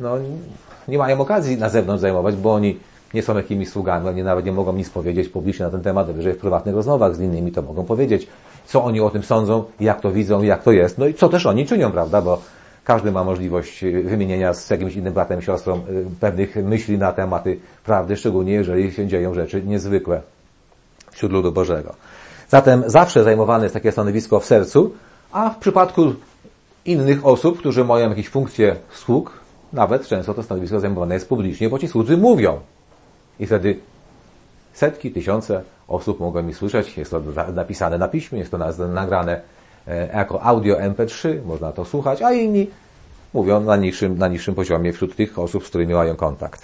nie mają okazji na zewnątrz zajmować, bo oni nie są jakimiś sługami, oni nawet nie mogą nic powiedzieć publicznie na ten temat, że w prywatnych rozmowach z innymi to mogą powiedzieć, co oni o tym sądzą, jak to widzą, jak to jest, i co też oni czynią, prawda? Bo każdy ma możliwość wymienienia z jakimś innym bratem, siostrą pewnych myśli na tematy prawdy, szczególnie jeżeli się dzieją rzeczy niezwykłe wśród ludu Bożego. Zatem zawsze zajmowane jest takie stanowisko w sercu, a w przypadku innych osób, którzy mają jakieś funkcje sług, nawet często to stanowisko zajmowane jest publicznie, bo ci słudzy mówią. I wtedy setki, tysiące osób mogą mi słyszeć, jest to napisane na piśmie, jest to nagrane jako audio MP3, można to słuchać, a inni mówią na niższym poziomie wśród tych osób, z którymi mają kontakt.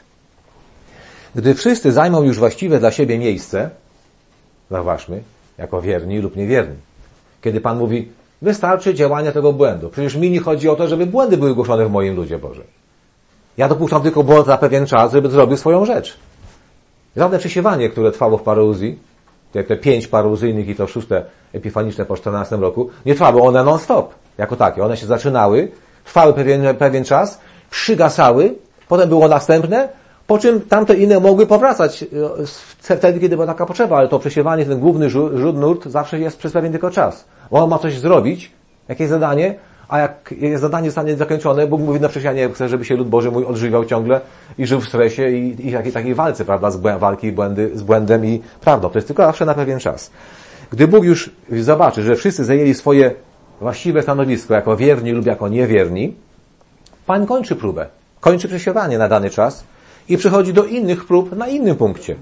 Gdy wszyscy zajmą już właściwe dla siebie miejsce, zauważmy, jako wierni lub niewierni. Kiedy Pan mówi, wystarczy działania tego błędu. Przecież mi nie chodzi o to, żeby błędy były głoszone w moim ludzie Bożym. Ja dopuszczam tylko błąd na pewien czas, żeby zrobił swoją rzecz. Żadne przesiewanie, które trwało w parouzy, te 5 parouzyjnych i to 6 epifaniczne po 14 roku, nie trwały one non-stop. Jako takie. One się zaczynały, trwały pewien czas, przygasały, potem było następne, po czym tamte inne mogły powracać wtedy, kiedy była taka potrzeba, ale to przesiewanie, ten główny nurt zawsze jest przez pewien tylko czas. On ma coś zrobić, jakieś zadanie, a jak zadanie zostanie zakończone, Bóg mówi, przecież ja nie chcę, żeby się lud Boży mój odżywiał ciągle i żył w stresie i takiej walce, prawda, walki z błędem i prawdą. To jest tylko zawsze na pewien czas. Gdy Bóg już zobaczy, że wszyscy zajęli swoje właściwe stanowisko jako wierni lub jako niewierni, Pan kończy próbę, kończy przesiewanie na dany czas i przechodzi do innych prób na innym punkcie.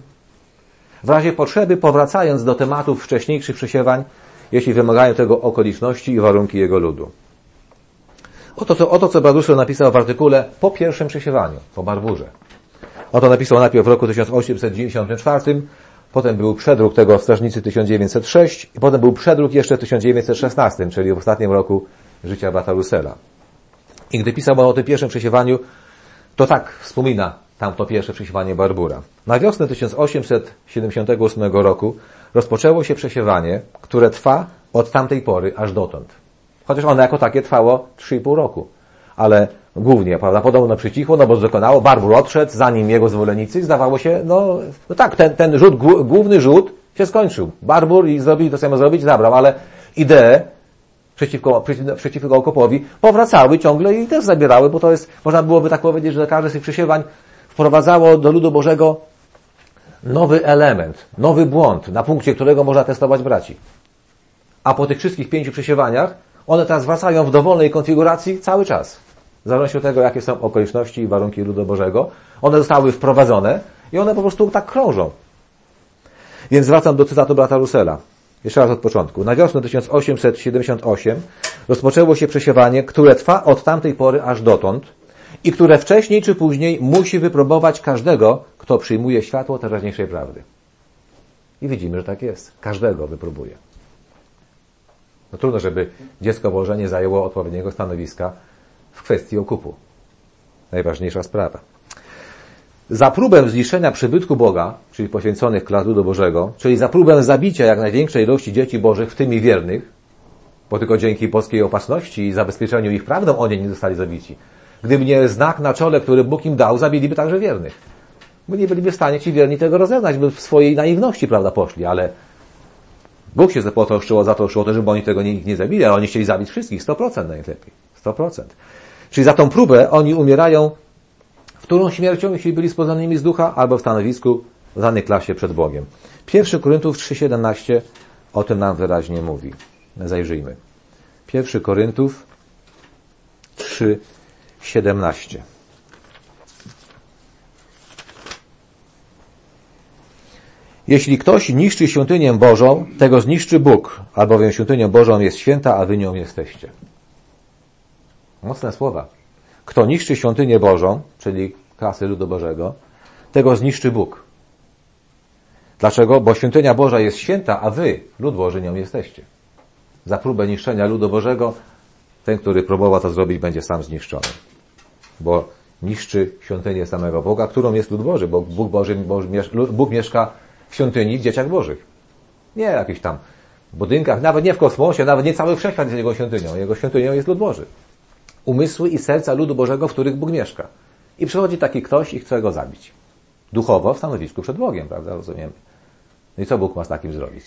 W razie potrzeby powracając do tematów wcześniejszych przesiewań, jeśli wymagają tego okoliczności i warunki Jego ludu. Oto co Brad Russell napisał w artykule po pierwszym przesiewaniu, po Barburze. Oto napisał najpierw w roku 1894, potem był przedruk tego w Strażnicy 1906 i potem był przedruk jeszcze w 1916, czyli w ostatnim roku życia Brada Russella. I gdy pisał o tym pierwszym przesiewaniu, to tak wspomina tamto pierwsze przesiewanie Barbura. Na wiosnę 1878 roku rozpoczęło się przesiewanie, które trwa od tamtej pory aż dotąd. Chociaż ono jako takie trwało 3,5 roku. Ale głównie, prawda, podobno przycichło, no bo dokonało, Barbur odszedł, zanim jego zwolennicy, i zdawało się, no tak, ten rzut, główny rzut się skończył. Barbur i zrobił to, co miał zrobić, zabrał, ale idee przeciwko Okopowi powracały ciągle i też zabierały, bo to jest, można byłoby tak powiedzieć, że każde z tych przesiewań wprowadzało do ludu Bożego nowy element, nowy błąd, na punkcie którego można testować braci. A po tych wszystkich 5 przesiewaniach one teraz wracają w dowolnej konfiguracji cały czas. W zależności od tego, jakie są okoliczności i warunki ludu Bożego. One zostały wprowadzone i one po prostu tak krążą. Więc wracam do cytatu brata Rusella. Jeszcze raz od początku. Na wiosnę 1878 rozpoczęło się przesiewanie, które trwa od tamtej pory aż dotąd i które wcześniej czy później musi wypróbować każdego, kto przyjmuje światło teraźniejszej prawdy. I widzimy, że tak jest. Każdego wypróbuje. No trudno, żeby dziecko Boże nie zajęło odpowiedniego stanowiska w kwestii okupu. Najważniejsza sprawa. Za próbę zniszczenia przybytku Boga, czyli poświęconych klas ludu Bożego, czyli za próbę zabicia jak największej ilości dzieci Bożych, w tym i wiernych, bo tylko dzięki boskiej opasności i zabezpieczeniu ich prawdą oni nie zostali zabici. Gdyby nie znak na czole, który Bóg im dał, zabiliby także wiernych. Bo nie byliby w stanie ci wierni tego rozeznać, by w swojej naiwności, prawda, poszli, ale Bóg się zatroszczył o to, żeby oni tego nie zabili, ale oni chcieli zabić wszystkich, 100% najlepiej. 100%. Czyli za tą próbę oni umierają wtórną śmiercią, jeśli byli spoznanymi z ducha, albo w stanowisku w danej klasie przed Bogiem. 1 Koryntów 3,17 o tym nam wyraźnie mówi. Zajrzyjmy. 1 Koryntów 3,17. Jeśli ktoś niszczy świątynię Bożą, tego zniszczy Bóg, albowiem świątynią Bożą jest święta, a wy nią jesteście. Mocne słowa. Kto niszczy świątynię Bożą, czyli klasy ludu Bożego, tego zniszczy Bóg. Dlaczego? Bo świątynia Boża jest święta, a wy, lud Boży, nią jesteście. Za próbę niszczenia ludu Bożego, ten, który próbował to zrobić, będzie sam zniszczony. Bo niszczy świątynię samego Boga, którą jest lud Boży, bo Bóg mieszka w świątyni w dzieciach Bożych. Nie w jakichś tam budynkach, nawet nie w kosmosie, nawet nie cały wszechświat jest jego świątynią. Jego świątynią jest lud Boży. Umysły i serca ludu Bożego, w których Bóg mieszka. I przychodzi taki ktoś i chce go zabić. Duchowo w stanowisku przed Bogiem, prawda? Rozumiemy. No i co Bóg ma z takim zrobić?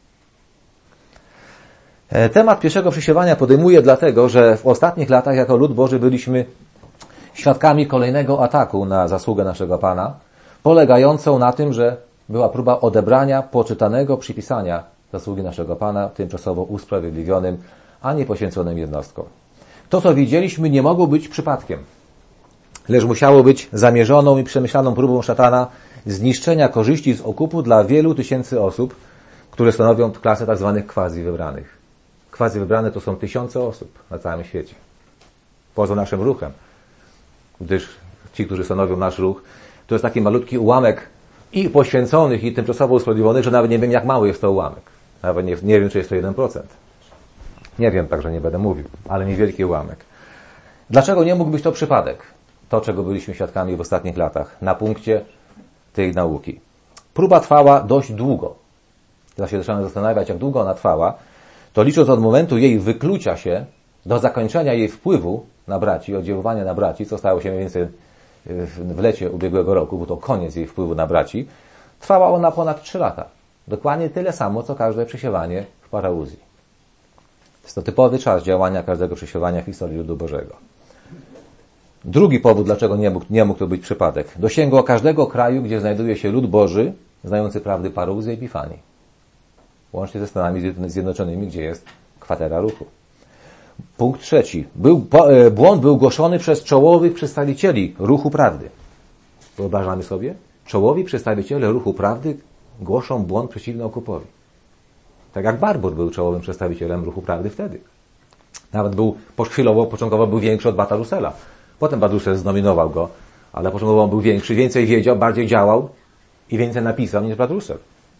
Temat pierwszego przesiewania podejmuję dlatego, że w ostatnich latach jako lud Boży byliśmy świadkami kolejnego ataku na zasługę naszego Pana, polegającą na tym, że była próba odebrania poczytanego przypisania zasługi naszego Pana tymczasowo usprawiedliwionym, a nie poświęconym jednostkom. To, co widzieliśmy, nie mogło być przypadkiem, lecz musiało być zamierzoną i przemyślaną próbą szatana zniszczenia korzyści z okupu dla wielu tysięcy osób, które stanowią klasę tak zwanych quasi-wybranych. Quasi-wybrane to są tysiące osób na całym świecie. Poza naszym ruchem. Gdyż ci, którzy stanowią nasz ruch, to jest taki malutki ułamek i poświęconych, i tymczasowo usprawiedliwionych, że nawet nie wiem, jak mały jest to ułamek. Nawet nie wiem, czy jest to 1%. Nie wiem, także nie będę mówił, ale niewielki ułamek. Dlaczego nie mógł być to przypadek? To, czego byliśmy świadkami w ostatnich latach, na punkcie tej nauki. Próba trwała dość długo. Teraz się zaczynamy zastanawiać, jak długo ona trwała, to licząc od momentu jej wyklucia się do zakończenia jej wpływu na braci, oddziaływania na braci, co stało się mniej więcej w lecie ubiegłego roku, bo to koniec jej wpływu na braci, trwała ona ponad 3 lata. Dokładnie tyle samo, co każde przesiewanie w parauzji. Jest to typowy czas działania każdego przesiewania w historii ludu Bożego. Drugi powód, dlaczego nie mógł to być przypadek. Dosięgło każdego kraju, gdzie znajduje się lud Boży, znający prawdy paruzji i epifanii. Łącznie ze Stanami Zjednoczonymi, gdzie jest kwatera ruchu. Punkt 3. Błąd był głoszony przez czołowych przedstawicieli ruchu prawdy. Wyobrażamy sobie? Czołowi przedstawiciele ruchu prawdy głoszą błąd przeciwny okupowi. Tak jak Barbur był czołowym przedstawicielem ruchu prawdy wtedy. Nawet był początkowo był większy od brata Rusella. Potem brat Russell znominował go, ale początkowo był większy, więcej wiedział, bardziej działał i więcej napisał niż brat Russell.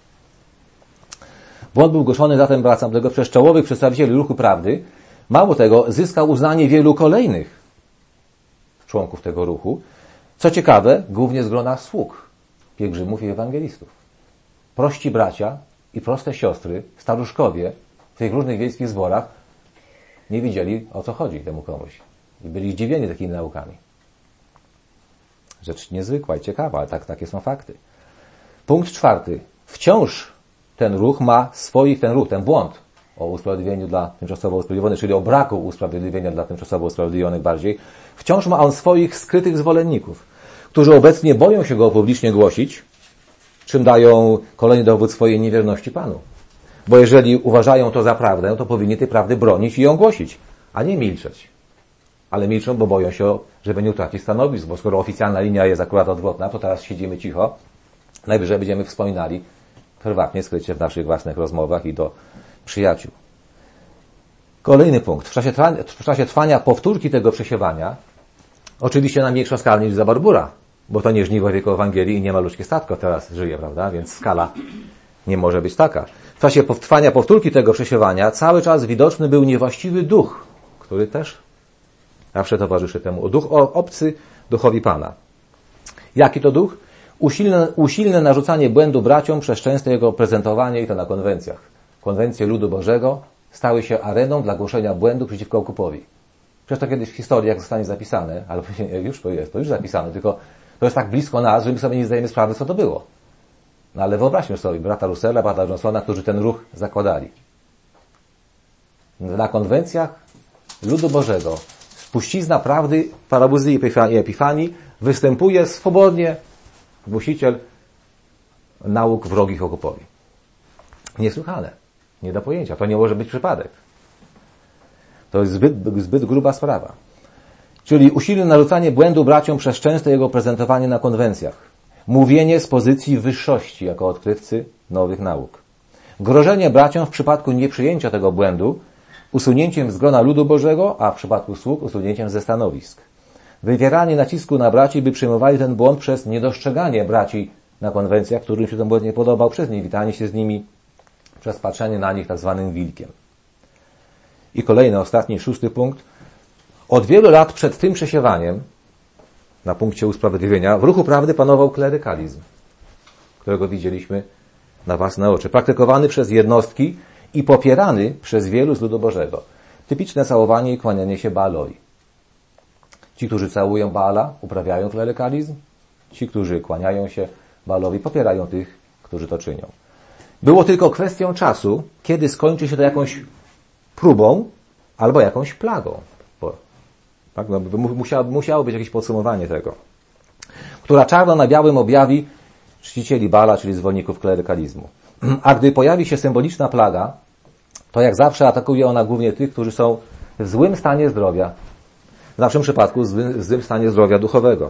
Błąd był głoszony zatem, wracam do tego, przez czołowych przedstawicieli ruchu prawdy. Mało tego, zyskał uznanie wielu kolejnych członków tego ruchu. Co ciekawe, głównie z grona sług, pielgrzymów i ewangelistów. Prości bracia i proste siostry, staruszkowie w tych różnych wiejskich zborach nie wiedzieli, o co chodzi temu komuś. I byli zdziwieni takimi naukami. Rzecz niezwykła i ciekawa, ale takie są fakty. Punkt 4. Wciąż ten ruch ma swoich, ten błąd o usprawiedliwieniu dla tymczasowo usprawiedliwionych, czyli o braku usprawiedliwienia dla tymczasowo usprawiedliwionych bardziej, wciąż ma on swoich skrytych zwolenników, którzy obecnie boją się go publicznie głosić, czym dają kolejny dowód swojej niewierności Panu. Bo jeżeli uważają to za prawdę, to powinni tej prawdy bronić i ją głosić, a nie milczeć. Ale milczą, bo boją się, żeby nie utracić stanowisk, bo skoro oficjalna linia jest akurat odwrotna, to teraz siedzimy cicho, najwyżej będziemy wspominali prywatnie, skrycie w naszych własnych rozmowach i do przyjaciół. Kolejny punkt. W czasie trwania powtórki tego przesiewania, oczywiście na mniejszą skalę niż za Barbura, bo to nie żniwo wieku Ewangelii i nie ma ludzkie statko teraz żyje, prawda? Więc skala nie może być taka. W czasie trwania powtórki tego przesiewania cały czas widoczny był niewłaściwy duch, który też zawsze towarzyszy temu. Duch obcy duchowi Pana. Jaki to duch? Usilne narzucanie błędu braciom przez częste jego prezentowanie i to na konwencjach. Konwencje ludu Bożego stały się areną dla głoszenia błędu przeciwko okupowi. Przecież to kiedyś w historiach zostanie zapisane, albo już to już zapisane, tylko to jest tak blisko nas, że my sobie nie zdajemy sprawy, co to było. No ale wyobraźmy sobie brata Russella, brata Johnsona, którzy ten ruch zakładali. Na konwencjach ludu Bożego spuścizna prawdy, parabuzy i epifanii występuje swobodnie głosiciel nauk wrogich okupowi. Niesłychane. Nie do pojęcia. To nie może być przypadek. To jest zbyt gruba sprawa. Czyli usilne narzucanie błędu braciom przez częste jego prezentowanie na konwencjach. Mówienie z pozycji wyższości jako odkrywcy nowych nauk. Grożenie braciom w przypadku nieprzyjęcia tego błędu usunięciem z grona ludu Bożego, a w przypadku sług usunięciem ze stanowisk. Wywieranie nacisku na braci, by przyjmowali ten błąd przez niedostrzeganie braci na konwencjach, którym się ten błąd nie podobał, przez niewitanie się z nimi, przez patrzenie na nich tak zwanym wilkiem. I kolejny, ostatni, 6. punkt. Od wielu lat przed tym przesiewaniem, na punkcie usprawiedliwienia, w ruchu prawdy panował klerykalizm, którego widzieliśmy na własne oczy, praktykowany przez jednostki i popierany przez wielu z ludu Bożego. Typiczne całowanie i kłanianie się Baalowi. Ci, którzy całują Baala, uprawiają klerykalizm. Ci, którzy kłaniają się Baalowi, popierają tych, którzy to czynią. Było tylko kwestią czasu, kiedy skończy się to jakąś próbą albo jakąś plagą. Tak? No, musiało być jakieś podsumowanie tego. Która czarno na białym objawi czcicieli Baala, czyli zwolenników klerykalizmu. A gdy pojawi się symboliczna plaga, to jak zawsze atakuje ona głównie tych, którzy są w złym stanie zdrowia. W naszym przypadku w złym stanie zdrowia duchowego.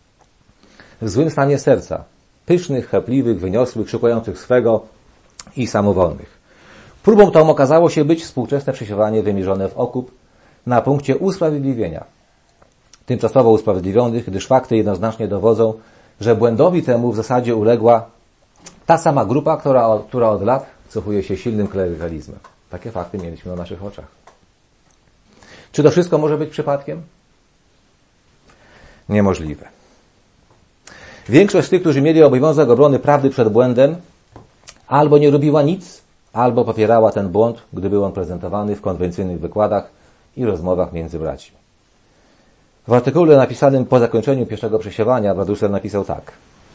W złym stanie serca. Pysznych, chepliwych, wyniosłych, szukujących swego i samowolnych. Próbą tą okazało się być współczesne przesiewanie wymierzone w okup na punkcie usprawiedliwienia. Tymczasowo usprawiedliwionych, gdyż fakty jednoznacznie dowodzą, że błędowi temu w zasadzie uległa ta sama grupa, która od lat cechuje się silnym klerykalizmem. Takie fakty mieliśmy na naszych oczach. Czy to wszystko może być przypadkiem? Niemożliwe. Większość z tych, którzy mieli obowiązek obrony prawdy przed błędem, albo nie robiła nic, albo popierała ten błąd, gdy był on prezentowany w konwencyjnych wykładach i rozmowach między braćmi. W artykule napisanym po zakończeniu pierwszego przesiewania brat Russell napisał tak.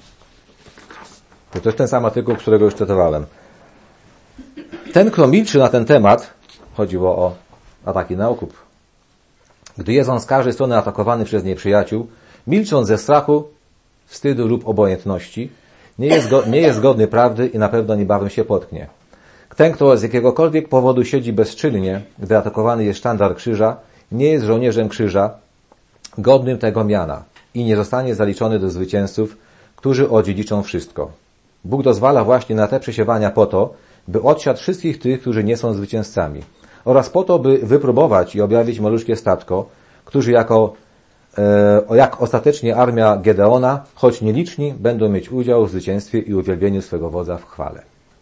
To jest ten sam artykuł, którego już cytowałem. Ten, kto milczy na ten temat, chodziło o ataki na okup, gdy jest on z każdej strony atakowany przez nieprzyjaciół, milcząc ze strachu, wstydu lub obojętności, nie jest godny prawdy i na pewno niebawem się potknie. Ten, kto z jakiegokolwiek powodu siedzi bezczynnie, gdy atakowany jest sztandar krzyża, nie jest żołnierzem krzyża, godnym tego miana i nie zostanie zaliczony do zwycięzców, którzy odziedziczą wszystko. Bóg dozwala właśnie na te przesiewania po to, by odsiadł wszystkich tych, którzy nie są zwycięzcami oraz po to, by wypróbować i objawić maluszkie statko, którzy jak ostatecznie armia Gedeona, choć nieliczni, będą mieć udział w zwycięstwie i uwielbieniu swego wodza w chwale.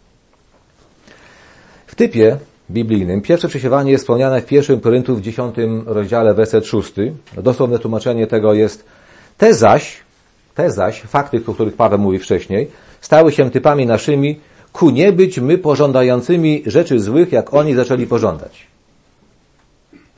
W typie biblijnym pierwsze przesiewanie jest wspomniane w 1 Koryntiów 10 rozdziale, werset 6. Dosłowne tłumaczenie tego jest te zaś, fakty, o których Paweł mówi wcześniej, stały się typami naszymi, ku nie być my pożądającymi rzeczy złych, jak oni zaczęli pożądać.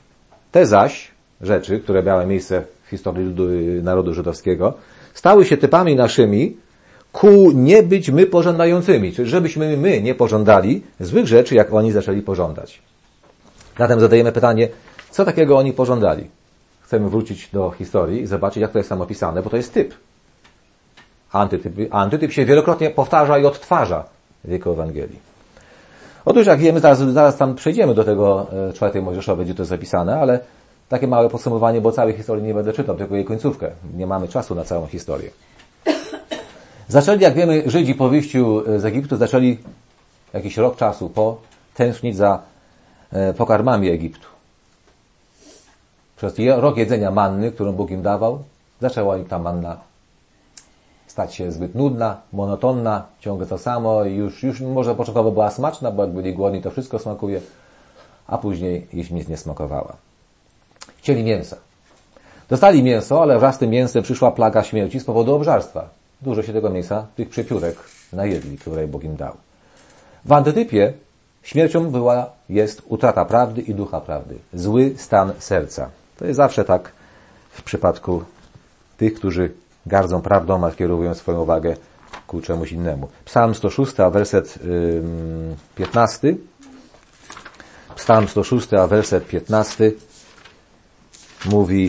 Te zaś rzeczy, które miały miejsce w historii narodu żydowskiego, stały się typami naszymi ku nie być my pożądającymi, czyli żebyśmy my nie pożądali złych rzeczy, jak oni zaczęli pożądać. Zatem zadajemy pytanie, co takiego oni pożądali? Chcemy wrócić do historii i zobaczyć, jak to jest tam opisane, bo to jest typ. Antytyp się wielokrotnie powtarza i odtwarza w wieku Ewangelii. Otóż, jak wiemy, zaraz tam przejdziemy do tego 4 Mojżeszowej, gdzie to jest zapisane, ale takie małe podsumowanie, bo całej historii nie będę czytał, tylko jej końcówkę. Nie mamy czasu na całą historię. Zaczęli, jak wiemy, Żydzi po wyjściu z Egiptu, zaczęli jakiś rok czasu tęsknić za pokarmami Egiptu. Przez rok jedzenia manny, którą Bóg im dawał, zaczęła im ta manna stać się zbyt nudna, monotonna, ciągle to samo i już może początkowo była smaczna, bo jak byli głodni, to wszystko smakuje, a później już nic nie smakowała. Chcieli mięsa. Dostali mięso, ale wraz z tym mięsem przyszła plaga śmierci z powodu obżarstwa. Dużo się tego mięsa, tych przepiórek najedli, które Bóg im dał. W antytypie śmiercią jest utrata prawdy i ducha prawdy. Zły stan serca. To jest zawsze tak w przypadku tych, którzy gardzą prawdą, a kierują swoją uwagę ku czemuś innemu. Psalm 106, a werset 15. Psalm 106, a werset 15 mówi,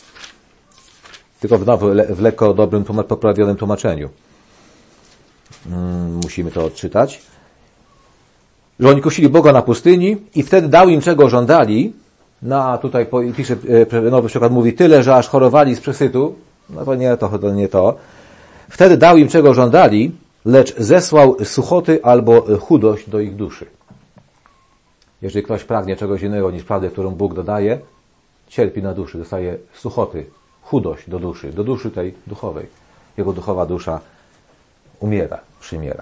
tylko w lekko dobrym, poprawionym tłumaczeniu. Musimy to odczytać. Że oni kusili Boga na pustyni i wtedy dał im czego żądali. No a tutaj pisze, nowy przykład mówi, tyle, że aż chorowali z przesytu. No to nie to. Wtedy dał im czego żądali, lecz zesłał suchoty albo chudość do ich duszy. Jeżeli ktoś pragnie czegoś innego niż prawdę, którą Bóg dodaje, cierpi na duszy, dostaje suchoty, chudość do duszy tej duchowej. Jego duchowa dusza przymiera.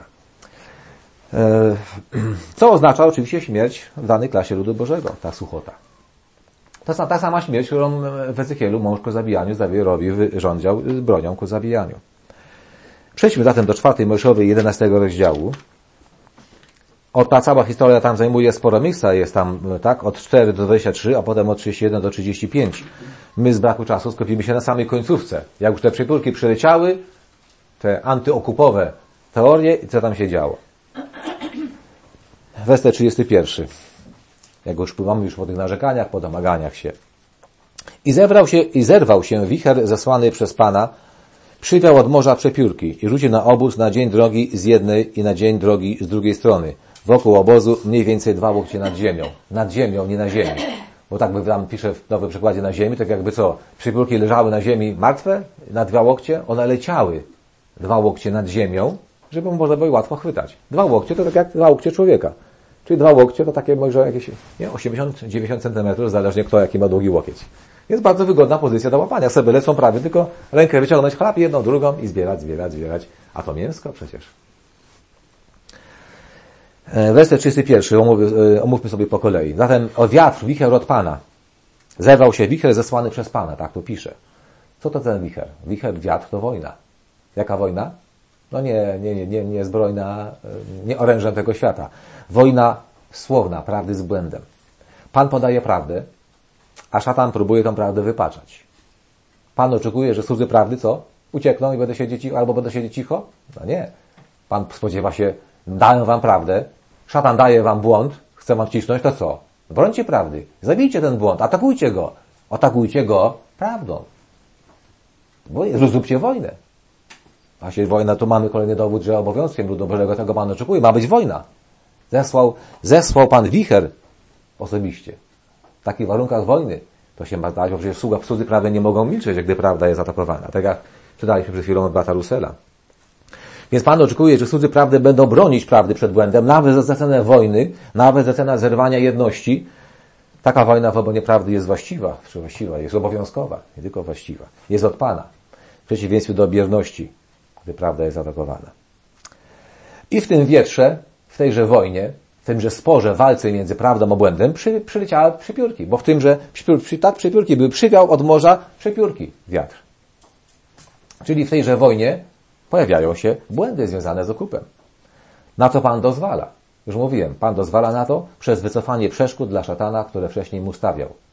Co oznacza oczywiście śmierć w danej klasie ludu Bożego, ta suchota. To jest ta sama śmierć, którą w Ezechielu mąż ku zabijaniu Zawierowi wyrządził z bronią ku zabijaniu. Przejdźmy zatem do 4 Mojżeszowej 11 rozdziału. Ta cała historia tam zajmuje sporo miejsca, jest tam tak od 4 do 23, a potem od 31 do 35. My z braku czasu skupimy się na samej końcówce. Jak już te przepiórki przyleciały, te antyokupowe teorie i co tam się działo. Werset 31. Jak już pływamy już po tych narzekaniach, po domaganiach się. I zerwał się wicher zesłany przez Pana, przywiał od morza przepiórki i rzucił na obóz na dzień drogi z jednej i na dzień drogi z drugiej strony. Wokół obozu mniej więcej 2 łokcie nad ziemią. Nad ziemią, nie na ziemi. Bo tak by tam pisze w nowym przykładzie na ziemi, tak jakby co? Przepiórki leżały na ziemi martwe, na 2 łokcie, one leciały 2 łokcie nad ziemią, żeby można było łatwo chwytać. 2 łokcie to tak jak 2 łokcie człowieka. Czyli 2 łokcie to takie może jakieś 80-90 cm, zależnie kto jaki ma długi łokieć. Jest bardzo wygodna pozycja do łapania. Sobie lecą prawie, tylko rękę wyciągnąć, chlap, jedną, drugą i zbierać. A to mięsko przecież. Werset 31, omówmy sobie po kolei. Zatem o wiatr, wicher od Pana. Zerwał się wicher zesłany przez Pana, tak tu pisze. Co to ten wicher? Wicher, wiatr to wojna. Jaka wojna? No nie zbrojna, nie orężem tego świata. Wojna słowna, prawdy z błędem. Pan podaje prawdę, a szatan próbuje tą prawdę wypaczać. Pan oczekuje, że cudzy prawdy co? Uciekną i będę siedzieć cicho? No nie. Pan spodziewa się, daję wam prawdę, szatan daje wam błąd, chce wam wcisnąć, to co? Brońcie prawdy, zabijcie ten błąd, atakujcie go prawdą. Zróbcie wojnę. Właśnie wojna, tu mamy kolejny dowód, że obowiązkiem ludu Bożego tego Pan oczekuje. Ma być wojna. Zesłał Pan wicher osobiście. W takich warunkach wojny to się ma zdać, bo przecież cudzy prawdy nie mogą milczeć, gdy prawda jest atakowana. Tak jak czytaliśmy przed chwilą od brata Russella. Więc Pan oczekuje, że cudzy prawdy będą bronić prawdy przed błędem, nawet za cenę wojny, nawet za cenę zerwania jedności. Taka wojna w obronie prawdy jest właściwa, jest obowiązkowa, nie tylko właściwa. Jest od Pana. W przeciwieństwie do bierności, gdy prawda jest atakowana. I w tym wietrze, w tejże wojnie, w tymże sporze, walce między prawdą a błędem przyleciały przepiórki, bo w tymże przepiórki były, przywiał od morza przepiórki wiatr. Czyli w tejże wojnie pojawiają się błędy związane z okupem. Na co Pan dozwala? Już mówiłem, Pan dozwala na to przez wycofanie przeszkód dla szatana, które wcześniej mu stawiał.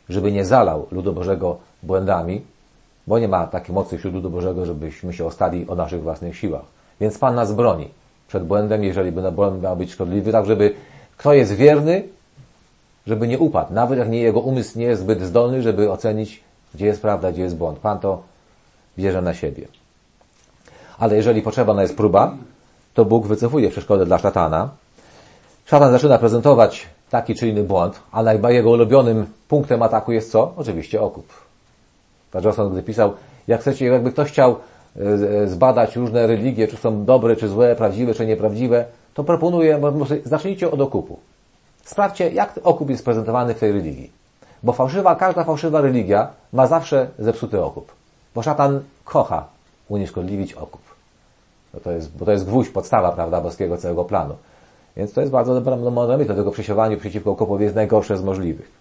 żeby nie zalał ludu Bożego błędami, bo nie ma takiej mocy wśród ludu Bożego, żebyśmy się ostali o naszych własnych siłach. Więc Pan nas broni przed błędem, jeżeli błąd miał być szkodliwy, tak żeby kto jest wierny, żeby nie upadł. Nawet jak jego umysł nie jest zbyt zdolny, żeby ocenić, gdzie jest prawda, gdzie jest błąd. Pan to bierze na siebie. Ale jeżeli potrzebna jest próba, to Bóg wycofuje przeszkodę dla szatana. Szatan zaczyna prezentować taki czy inny błąd, ale jego ulubionym punktem ataku jest co? Oczywiście okup. Pan Johnson, gdy pisał, jak chcecie, jakby ktoś chciał zbadać różne religie, czy są dobre, czy złe, prawdziwe, czy nieprawdziwe, to proponuję, zacznijcie od okupu. Sprawdźcie, jak okup jest prezentowany w tej religii. Bo każda fałszywa religia ma zawsze zepsuty okup. Bo szatan kocha unieszkodliwić okup. Bo to jest gwóźdź, podstawa, prawda, boskiego całego planu. Więc to jest bardzo dobra myśl, dlatego przesiewaniu przeciwko okupowi jest najgorsze z możliwych.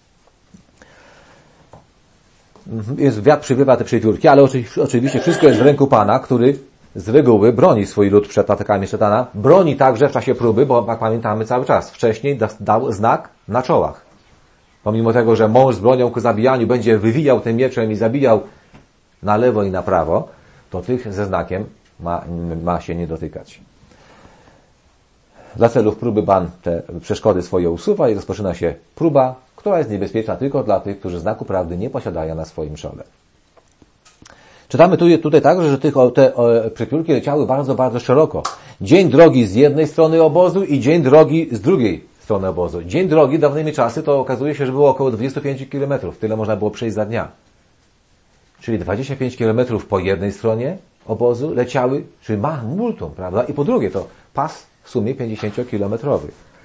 Wiatr przywiewa te przepiórki, ale oczywiście wszystko jest w ręku Pana, który z reguły broni swój lud przed atakami szatana. Broni także w czasie próby, bo jak pamiętamy cały czas, wcześniej dał znak na czołach. Pomimo tego, że mąż z bronią ku zabijaniu będzie wywijał tym mieczem i zabijał na lewo i na prawo, to tych ze znakiem ma się nie dotykać. Dla celów próby Pan te przeszkody swoje usuwa i rozpoczyna się próba, która jest niebezpieczna tylko dla tych, którzy znaku prawdy nie posiadają na swoim czole. Czytamy tutaj także, że te przepiórki leciały bardzo, bardzo szeroko. Dzień drogi z jednej strony obozu i dzień drogi z drugiej strony obozu. Dzień drogi dawnymi czasy to okazuje się, że było około 25 km. Tyle można było przejść za dnia. Czyli 25 km po jednej stronie obozu leciały, czyli multum, prawda? I po drugie to pas w sumie 50-kilometrowy.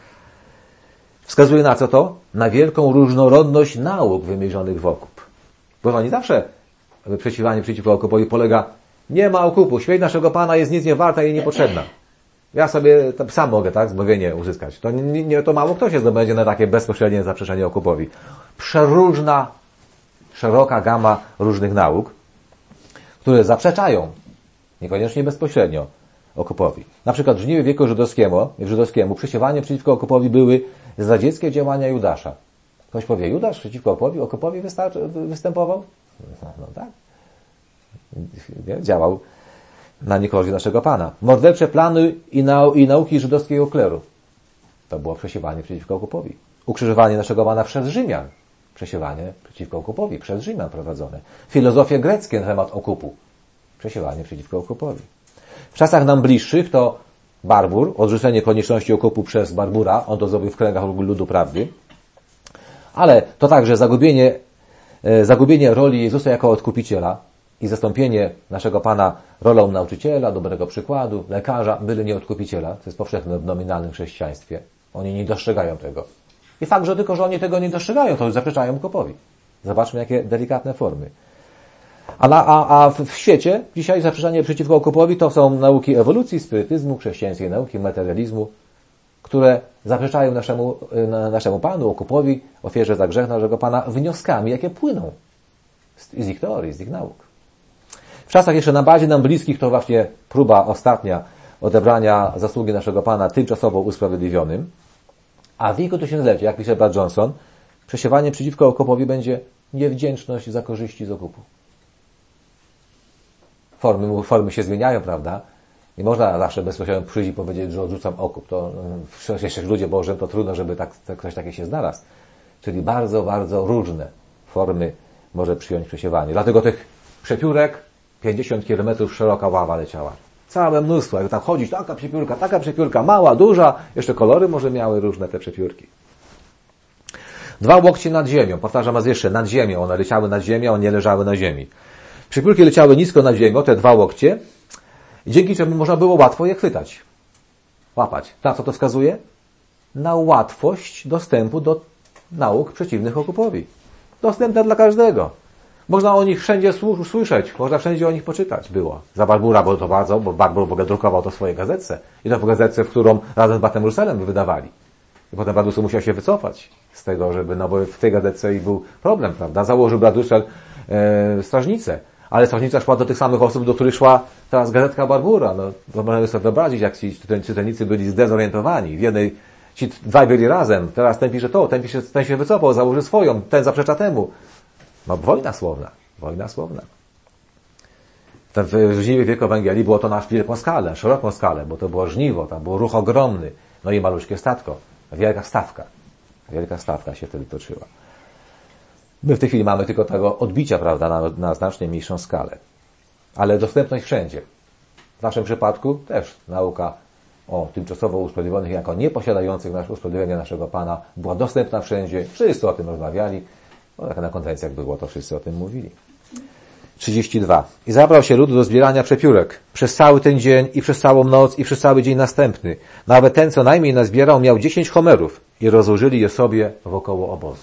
Wskazuje na co to? Na wielką różnorodność nauk wymierzonych w okup. Bo oni zawsze przeciwanie przeciwko okupowi polega, nie ma okupu, śmierć naszego Pana jest nic nie warta i niepotrzebna. Ja sobie sam mogę, tak, zbawienie uzyskać. To mało kto się zdobędzie na takie bezpośrednie zaprzeczenie okupowi. Przeróżna, szeroka gama różnych nauk, które zaprzeczają, niekoniecznie bezpośrednio, okupowi. Na przykład w żniwie wieku żydowskiemu przesiewanie przeciwko okupowi były zdradzieckie działania Judasza. Ktoś powie, Judasz przeciwko okupowi występował? No tak. Działał na niekorzyść naszego Pana. Mordercze plany i nauki żydowskiego kleru. To było przesiewanie przeciwko okupowi. Ukrzyżowanie naszego Pana przez Rzymian. Przesiewanie przeciwko okupowi, przez Rzymian prowadzone. Filozofie greckie na temat okupu. Przesiewanie przeciwko okupowi. W czasach nam bliższych to Barbur, odrzucenie konieczności okupu przez Barbura, on to zrobił w kręgach ludu prawdy, ale to także zagubienie roli Jezusa jako odkupiciela i zastąpienie naszego Pana rolą nauczyciela, dobrego przykładu, lekarza, byle nie odkupiciela, to jest powszechne w nominalnym chrześcijaństwie. Oni nie dostrzegają tego. I fakt, że tylko, że oni tego nie dostrzegają, to już zaprzeczają okupowi. Zobaczmy, jakie delikatne formy. A w świecie dzisiaj zaprzeczanie przeciwko okupowi to są nauki ewolucji, spirytyzmu, chrześcijańskiej nauki, materializmu, które zaprzeczają naszemu Panu, okupowi, ofierze za grzech naszego Pana wnioskami, jakie płyną z ich teorii, z ich nauk. W czasach jeszcze na bazie nam bliskich to właśnie próba ostatnia odebrania zasługi naszego Pana tymczasowo usprawiedliwionym, a w wieku tysiąclecia, jak pisze brat Johnson, przesiewanie przeciwko okupowi będzie niewdzięczność za korzyści z okupu. Formy się zmieniają, prawda? Nie można zawsze bezpośrednio przyjść i powiedzieć, że odrzucam okup. To w ludzie Bożym to trudno, żeby ktoś taki się znalazł. Czyli bardzo, bardzo różne formy może przyjąć przesiewanie. Dlatego tych przepiórek 50 km szeroka ława leciała. Całe mnóstwo. Jak tam chodzić, taka przepiórka, mała, duża. Jeszcze kolory może miały różne te przepiórki. 2 łokcie nad ziemią. Powtarzam raz jeszcze, nad ziemią. One leciały nad ziemią, one nie leżały na ziemi. Przepiórki leciały nisko nad ziemią, te 2 łokcie, dzięki czemu można było łatwo je chwytać. Łapać. Na co to wskazuje? Na łatwość dostępu do nauk przeciwnych okupowi. Dostępne dla każdego. Można o nich wszędzie słyszeć, można wszędzie o nich poczytać. Było. Za Barbura było to bardzo, bo Barbur w ogóle drukował to w swojej gazetce. I to w gazetce, w którą razem z bratem Russellem wydawali. I potem brat Russell musiał się wycofać z tego, bo w tej gazetce i był problem, prawda? Założył brat Russell strażnicę. Ale strażnica szła do tych samych osób, do których szła teraz gazetka Barbura. No, możemy sobie wyobrazić, jak ci czytelnicy byli zdezorientowani. W jednej Ci dwaj byli razem, teraz ten pisze to, ten się wycofał, założy swoją, ten zaprzecza temu. No wojna słowna. Wojna słowna. W żniwie wieku Ewangelii było to na wielką skalę, szeroką skalę, bo to było żniwo, tam był ruch ogromny, no i maluśkie statko. Wielka stawka się wtedy toczyła. My w tej chwili mamy tylko tego odbicia, prawda, na znacznie mniejszą skalę. Ale dostępność wszędzie. W naszym przypadku też nauka o tymczasowo usprawiedliwionych jako nieposiadających usprawiedliwienia naszego Pana była dostępna wszędzie. Wszyscy o tym rozmawiali. No, jak na konwencjach było, to wszyscy o tym mówili. 32. I zabrał się lud do zbierania przepiórek przez cały ten dzień i przez całą noc i przez cały dzień następny. Nawet ten, co najmniej nazbierał, miał 10 homerów i rozłożyli je sobie wokoło obozu.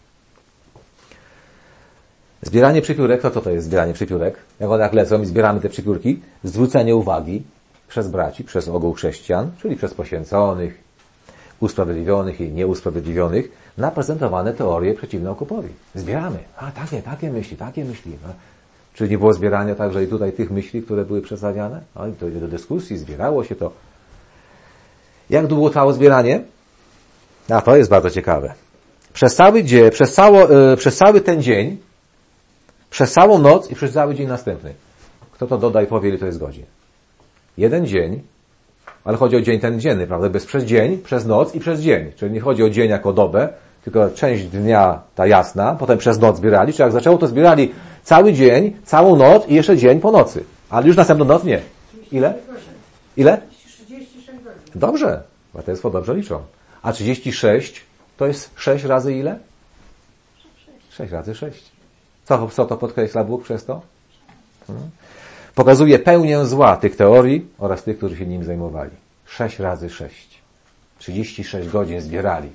Zbieranie przepiórek, to co to jest zbieranie przepiórek? Jak one jak lecą i zbieramy te przepiórki, zwrócenie uwagi przez braci, przez ogół chrześcijan, czyli przez poświęconych, usprawiedliwionych i nieusprawiedliwionych, na prezentowane teorie przeciwne okupowi. Zbieramy. A, takie myśli. No. Czy nie było zbierania także i tutaj tych myśli, które były przedstawiane? No i to do dyskusji, zbierało się to. Jak długo trwało zbieranie? A, to jest bardzo ciekawe. Przez cały dzień, przez cały ten dzień, przez całą noc i przez cały dzień następny. Kto to doda i powie, ile to jest godzin? Jeden dzień, ale chodzi o dzień ten dzienny, prawda? Przez dzień, przez noc i przez dzień. Czyli nie chodzi o dzień jako dobę, tylko część dnia ta jasna, potem przez noc zbierali, czy jak zaczęło, to zbierali cały dzień, całą noc i jeszcze dzień po nocy. Ale już następną noc nie. Ile? Ile? 36 godzin. Dobrze. Braterstwo dobrze liczą. A 36 to jest 6 razy ile? 6 razy 6. Co to podkreśla Bóg przez to? Pokazuje pełnię zła tych teorii oraz tych, którzy się nim zajmowali. 6 razy 6. 36 godzin zbierali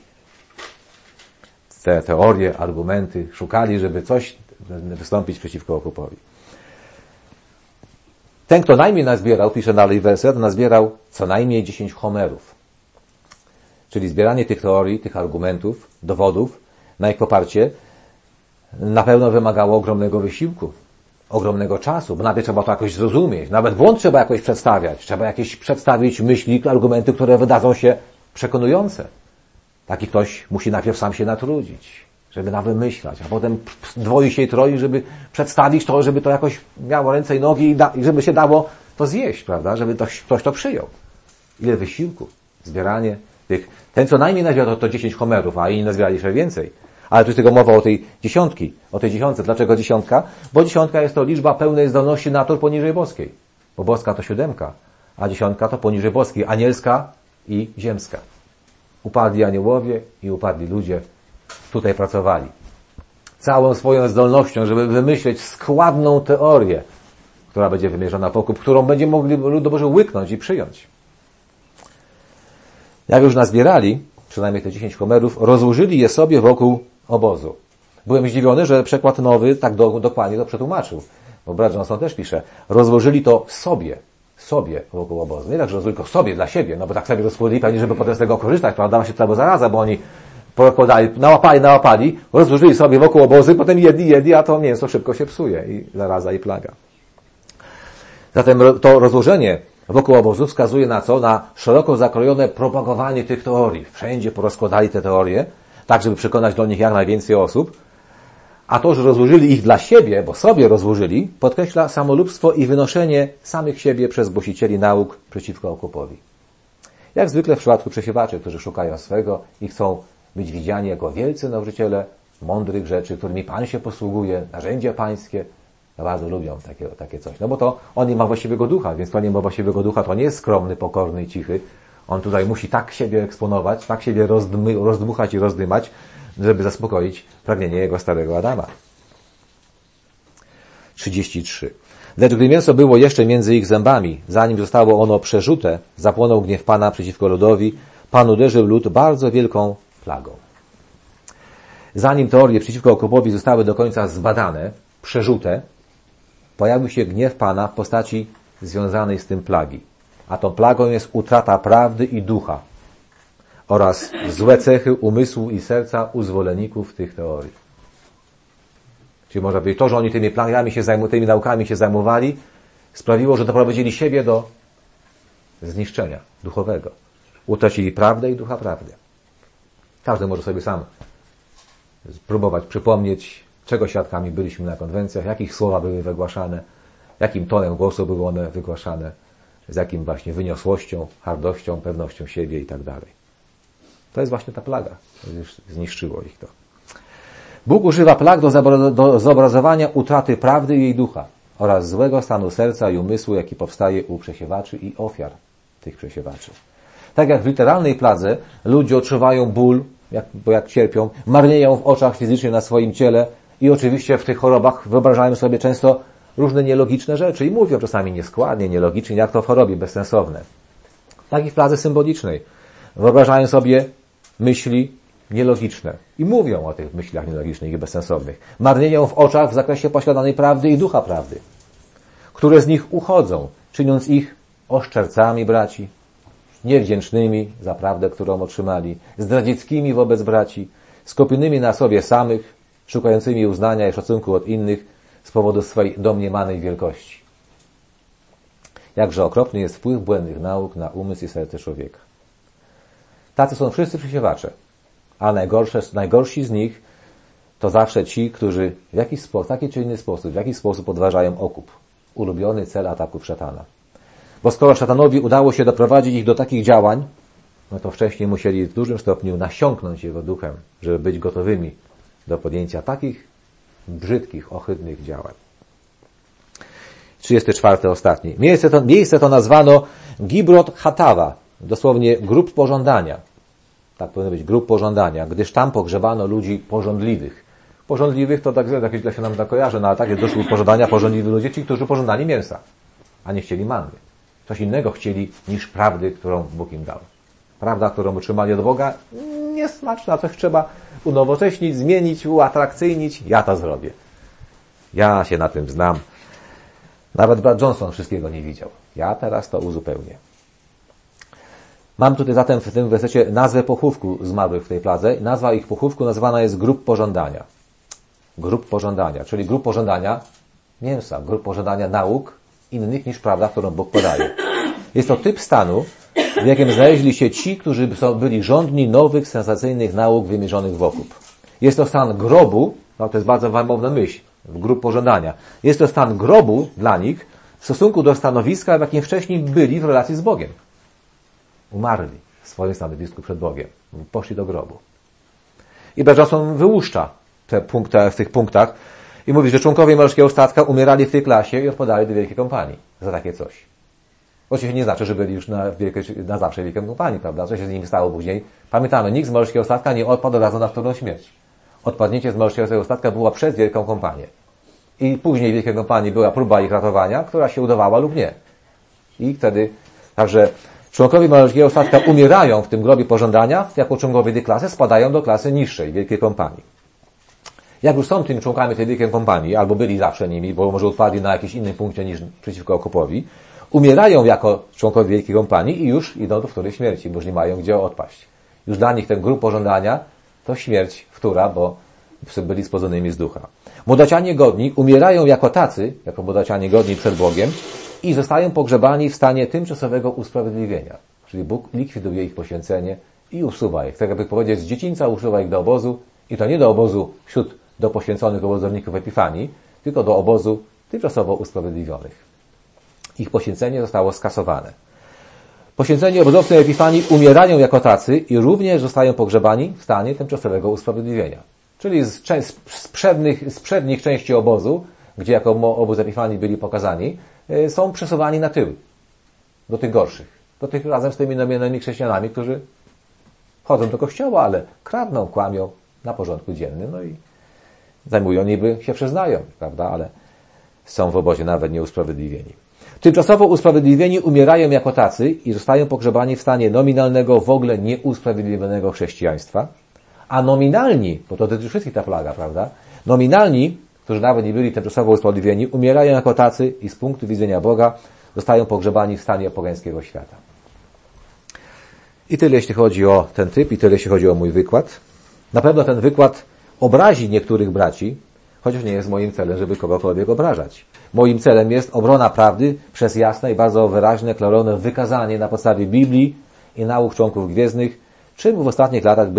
te teorie, argumenty, szukali, żeby coś wystąpić przeciwko okupowi. Ten, kto najmniej nazbierał, pisze dalej werset, nazbierał co najmniej 10 homerów. Czyli zbieranie tych teorii, tych argumentów, dowodów na ich poparcie na pewno wymagało ogromnego wysiłku, ogromnego czasu, bo najpierw trzeba to jakoś zrozumieć, nawet błąd trzeba jakoś przedstawiać, trzeba jakieś przedstawić myśli, argumenty, które wydadzą się przekonujące. Taki ktoś musi najpierw sam się natrudzić, żeby nawymyślać, a potem dwoi się i troi, żeby przedstawić to, żeby to jakoś miało ręce i nogi i żeby się dało to zjeść, prawda, żeby ktoś to przyjął. Ile wysiłku, zbieranie tych. Ten, co najmniej nazbierał, to 10 homerów, a inni nazbierali jeszcze więcej. Ale tu jest tylko mowa o tej dziesiątce. Dlaczego dziesiątka? Bo dziesiątka jest to liczba pełnej zdolności natur poniżej boskiej. Bo boska to 7, a dziesiątka to poniżej boskiej, anielska i ziemska. Upadli aniołowie i upadli ludzie tutaj pracowali. Całą swoją zdolnością, żeby wymyśleć składną teorię, która będzie wymierzona w okup, którą będzie mogli lud Boży łyknąć i przyjąć. Jak już nazbierali, przynajmniej te 10 homerów, rozłożyli je sobie wokół obozu. Byłem zdziwiony, że przekład nowy tak dokładnie to przetłumaczył. Bo brat Johnson też pisze, rozłożyli to sobie wokół obozu. Nie tak, że rozłożyli to sobie, dla siebie, no bo tak sobie rozkładali pewnie, żeby potem z tego korzystać, prawda, się trzeba zaraza, bo oni pokładali, nałapali, rozłożyli sobie wokół obozy, potem jedli, a to mięso szybko się psuje i zaraza i plaga. Zatem to rozłożenie wokół obozu wskazuje na co? Na szeroko zakrojone propagowanie tych teorii. Wszędzie porozkładali te teorie, tak żeby przekonać do nich jak najwięcej osób. A to, że rozłożyli ich dla siebie, bo sobie rozłożyli, podkreśla samolubstwo i wynoszenie samych siebie przez głosicieli nauk przeciwko okupowi. Jak zwykle w przypadku przesiewaczy, którzy szukają swego i chcą być widziani jako wielcy nauczyciele mądrych rzeczy, którymi Pan się posługuje, narzędzia pańskie, bardzo lubią takie coś. No bo to on nie ma właściwego ducha, więc to nie ma właściwego ducha, to nie jest skromny, pokorny i cichy. On tutaj musi tak siebie eksponować, tak siebie rozdmuchać i rozdymać, żeby zaspokoić pragnienie jego starego Adama. 33. Lecz gdy mięso było jeszcze między ich zębami, zanim zostało ono przerzute, zapłonął gniew Pana przeciwko ludowi. Pan uderzył lud bardzo wielką plagą. Zanim teorie przeciwko okupowi zostały do końca zbadane, przerzute, pojawił się gniew Pana w postaci związanej z tym plagi. A tą plagą jest utrata prawdy i ducha oraz złe cechy umysłu i serca u zwolenników tych teorii. Czyli można powiedzieć, to, że oni tymi plagami tymi naukami się zajmowali, sprawiło, że doprowadzili siebie do zniszczenia duchowego. Utracili prawdę i ducha prawdy. Każdy może sobie sam spróbować przypomnieć, czego świadkami byliśmy na konwencjach, jakich słowa były wygłaszane, jakim tonem głosu były one wygłaszane, z jakim właśnie wyniosłością, hardością, pewnością siebie i tak dalej. To jest właśnie ta plaga. Już zniszczyło ich to. Bóg używa plag do zobrazowania utraty prawdy i jej ducha oraz złego stanu serca i umysłu, jaki powstaje u przesiewaczy i ofiar tych przesiewaczy. Tak jak w literalnej pladze ludzie odczuwają ból, bo jak cierpią, marnieją w oczach fizycznie na swoim ciele i oczywiście w tych chorobach wyobrażają sobie często różne nielogiczne rzeczy i mówią czasami nieskładnie, nielogicznie, jak to w chorobie, bezsensowne. Tak i w pladze symbolicznej. Wyobrażają sobie myśli nielogiczne i mówią o tych myślach nielogicznych i bezsensownych. Marnieją w oczach w zakresie posiadanej prawdy i ducha prawdy, które z nich uchodzą, czyniąc ich oszczercami braci, niewdzięcznymi za prawdę, którą otrzymali, zdradzieckimi wobec braci, skupionymi na sobie samych, szukającymi uznania i szacunku od innych z powodu swojej domniemanej wielkości. Jakże okropny jest wpływ błędnych nauk na umysł i serce człowieka. Tacy są wszyscy przesiewacze, a najgorsi z nich to zawsze ci, którzy w taki czy inny sposób, w jakiś sposób podważają okup, ulubiony cel ataków szatana. Bo skoro szatanowi udało się doprowadzić ich do takich działań, no to wcześniej musieli w dużym stopniu nasiąknąć jego duchem, żeby być gotowymi do podjęcia takich brzydkich, ohydnych działań. 34. ostatni. Miejsce to nazwano Gibrot Hatawa, dosłownie grób pożądania. Tak powinno być, grób pożądania, gdyż tam pogrzebano ludzi pożądliwych. Pożądliwych to tak źle się nam to kojarzy, no ale tak jest doszło pożądania pożądliwi ludzie, ci, którzy pożądali mięsa, a nie chcieli manny. Coś innego chcieli niż prawdy, którą Bóg im dał. Prawda, którą otrzymali od Boga, niesmaczna, coś trzeba unowocześnić, zmienić, uatrakcyjnić. Ja to zrobię. Ja się na tym znam. Nawet brat Johnson wszystkiego nie widział. Ja teraz to uzupełnię. Mam tutaj zatem w tym wersecie nazwę pochówku zmarłych w tej pladze. Nazwa ich pochówku nazywana jest grób pożądania. Grób pożądania, czyli grób pożądania mięsa, grób pożądania nauk innych niż prawda, którą Bóg podaje. Jest to typ stanu, w jakim znaleźli się ci, którzy byli żądni nowych, sensacyjnych nauk wymierzonych w okup. Jest to stan grobu, no to jest bardzo wymowna myśl, grób pożądania. Jest to stan grobu dla nich w stosunku do stanowiska, w jakim wcześniej byli w relacji z Bogiem. Umarli w swoim stanowisku przed Bogiem. Poszli do grobu. I Johnson wyłuszcza w tych punktach i mówi, że członkowie morskiego statka umierali w tej klasie i odpadali do Wielkiej Kompanii za takie coś. Oczywiście nie znaczy, że byli już na zawsze w Wielkiej Kompanii, prawda? Co się z nimi stało później? Pamiętamy, nikt z morskiego statka nie odpadł od razu na wtórną śmierć. Odpadnięcie z morskiego statka było przed Wielką Kompanię. I później w Wielkiej Kompanii była próba ich ratowania, która się udawała lub nie. I wtedy, także członkowie morskiego statka umierają w tym grobie pożądania, jako członkowie tej klasy spadają do klasy niższej, Wielkiej Kompanii. Jak już są tymi członkami tej Wielkiej Kompanii, albo byli zawsze nimi, bo może upadli na jakimś innym punkcie niż przeciwko okupowi, umierają jako członkowie Wielkiej Kompanii i już idą do wtórej śmierci, bo już nie mają gdzie odpaść. Już dla nich ten grób pożądania to śmierć wtóra, bo byli spodzonymi z ducha. Młodacianie godni umierają jako tacy, jako młodacianie godni przed Bogiem i zostają pogrzebani w stanie tymczasowego usprawiedliwienia. Czyli Bóg likwiduje ich poświęcenie i usuwa ich. Tak jakby powiedzieć, z dziecińca usuwa ich do obozu i to nie do obozu wśród do poświęconych obozowników Epifanii, tylko do obozu tymczasowo usprawiedliwionych. Ich poświęcenie zostało skasowane. Poświęceni obozowcy Epifanii umierają jako tacy i również zostają pogrzebani w stanie tymczasowego usprawiedliwienia. Czyli z przednich części obozu, gdzie jako obóz Epifanii byli pokazani, są przesuwani na tył, do tych gorszych. Do tych razem z tymi nominalnymi chrześcijanami, którzy chodzą do kościoła, ale kradną, kłamią na porządku dziennym, no i zajmują, niby się przyznają, prawda, ale są w obozie nawet nieusprawiedliwieni. Tymczasowo usprawiedliwieni umierają jako tacy i zostają pogrzebani w stanie nominalnego, w ogóle nieusprawiedliwionego chrześcijaństwa, a nominalni, bo to dotyczy wszystkich ta plaga, prawda, nominalni, którzy nawet nie byli tymczasowo usprawiedliwieni, umierają jako tacy i z punktu widzenia Boga zostają pogrzebani w stanie pogańskiego świata. I tyle jeśli chodzi o ten typ, i tyle jeśli chodzi o mój wykład. Na pewno ten wykład obrazi niektórych braci, chociaż nie jest moim celem, żeby kogokolwiek obrażać. Moim celem jest obrona prawdy przez jasne i bardzo wyraźne, klarowne wykazanie na podstawie Biblii i nauk członków gwiezdnych, czym w ostatnich latach były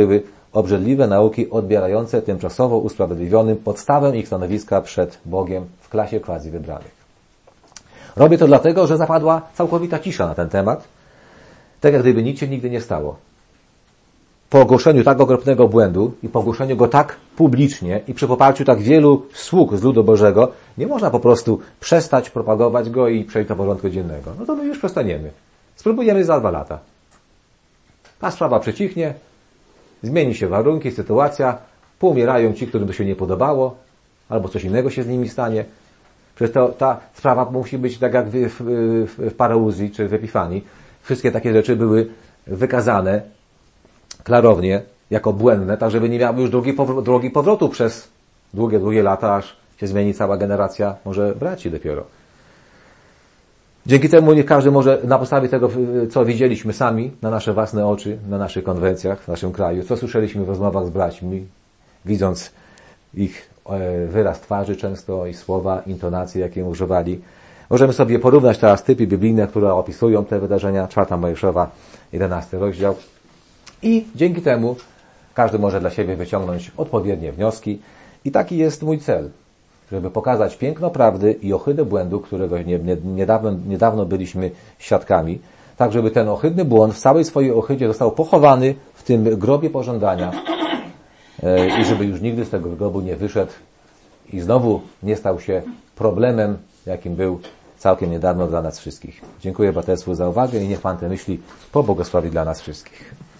obrzydliwe nauki odbierające tymczasowo usprawiedliwionym podstawę ich stanowiska przed Bogiem w klasie quasi wybranych. Robię to dlatego, że zapadła całkowita cisza na ten temat, tak jak gdyby nic się nigdy nie stało. Po ogłoszeniu tak okropnego błędu i po ogłoszeniu go tak publicznie i przy poparciu tak wielu sług z ludu Bożego, nie można po prostu przestać propagować go i przejść do porządku dziennego. No to my już przestaniemy. Spróbujemy za 2 lata. Ta sprawa przecichnie, zmieni się warunki, sytuacja, poumierają ci, którym to się nie podobało, albo coś innego się z nimi stanie. Przecież ta sprawa musi być tak jak w Parauzji czy w Epifanii. Wszystkie takie rzeczy były wykazane klarownie jako błędne, tak żeby nie miały już drogi powrotu przez długie lata, aż się zmieni cała generacja może braci dopiero. Dzięki temu nie każdy może na podstawie tego, co widzieliśmy sami na nasze własne oczy, na naszych konwencjach, w naszym kraju, co słyszeliśmy w rozmowach z braćmi, widząc ich wyraz twarzy często i słowa, intonacje, jakie używali. Możemy sobie porównać teraz typy biblijne, które opisują te wydarzenia, 4 Mojżeszowa, 11 rozdział. I dzięki temu każdy może dla siebie wyciągnąć odpowiednie wnioski. I taki jest mój cel, żeby pokazać piękno prawdy i ohydę błędu, którego niedawno byliśmy świadkami, tak żeby ten ohydny błąd w całej swojej ohydzie został pochowany w tym grobie pożądania i żeby już nigdy z tego grobu nie wyszedł i znowu nie stał się problemem, jakim był całkiem niedawno dla nas wszystkich. Dziękuję braterstwu za uwagę i niech Pan te myśli pobłogosławi dla nas wszystkich.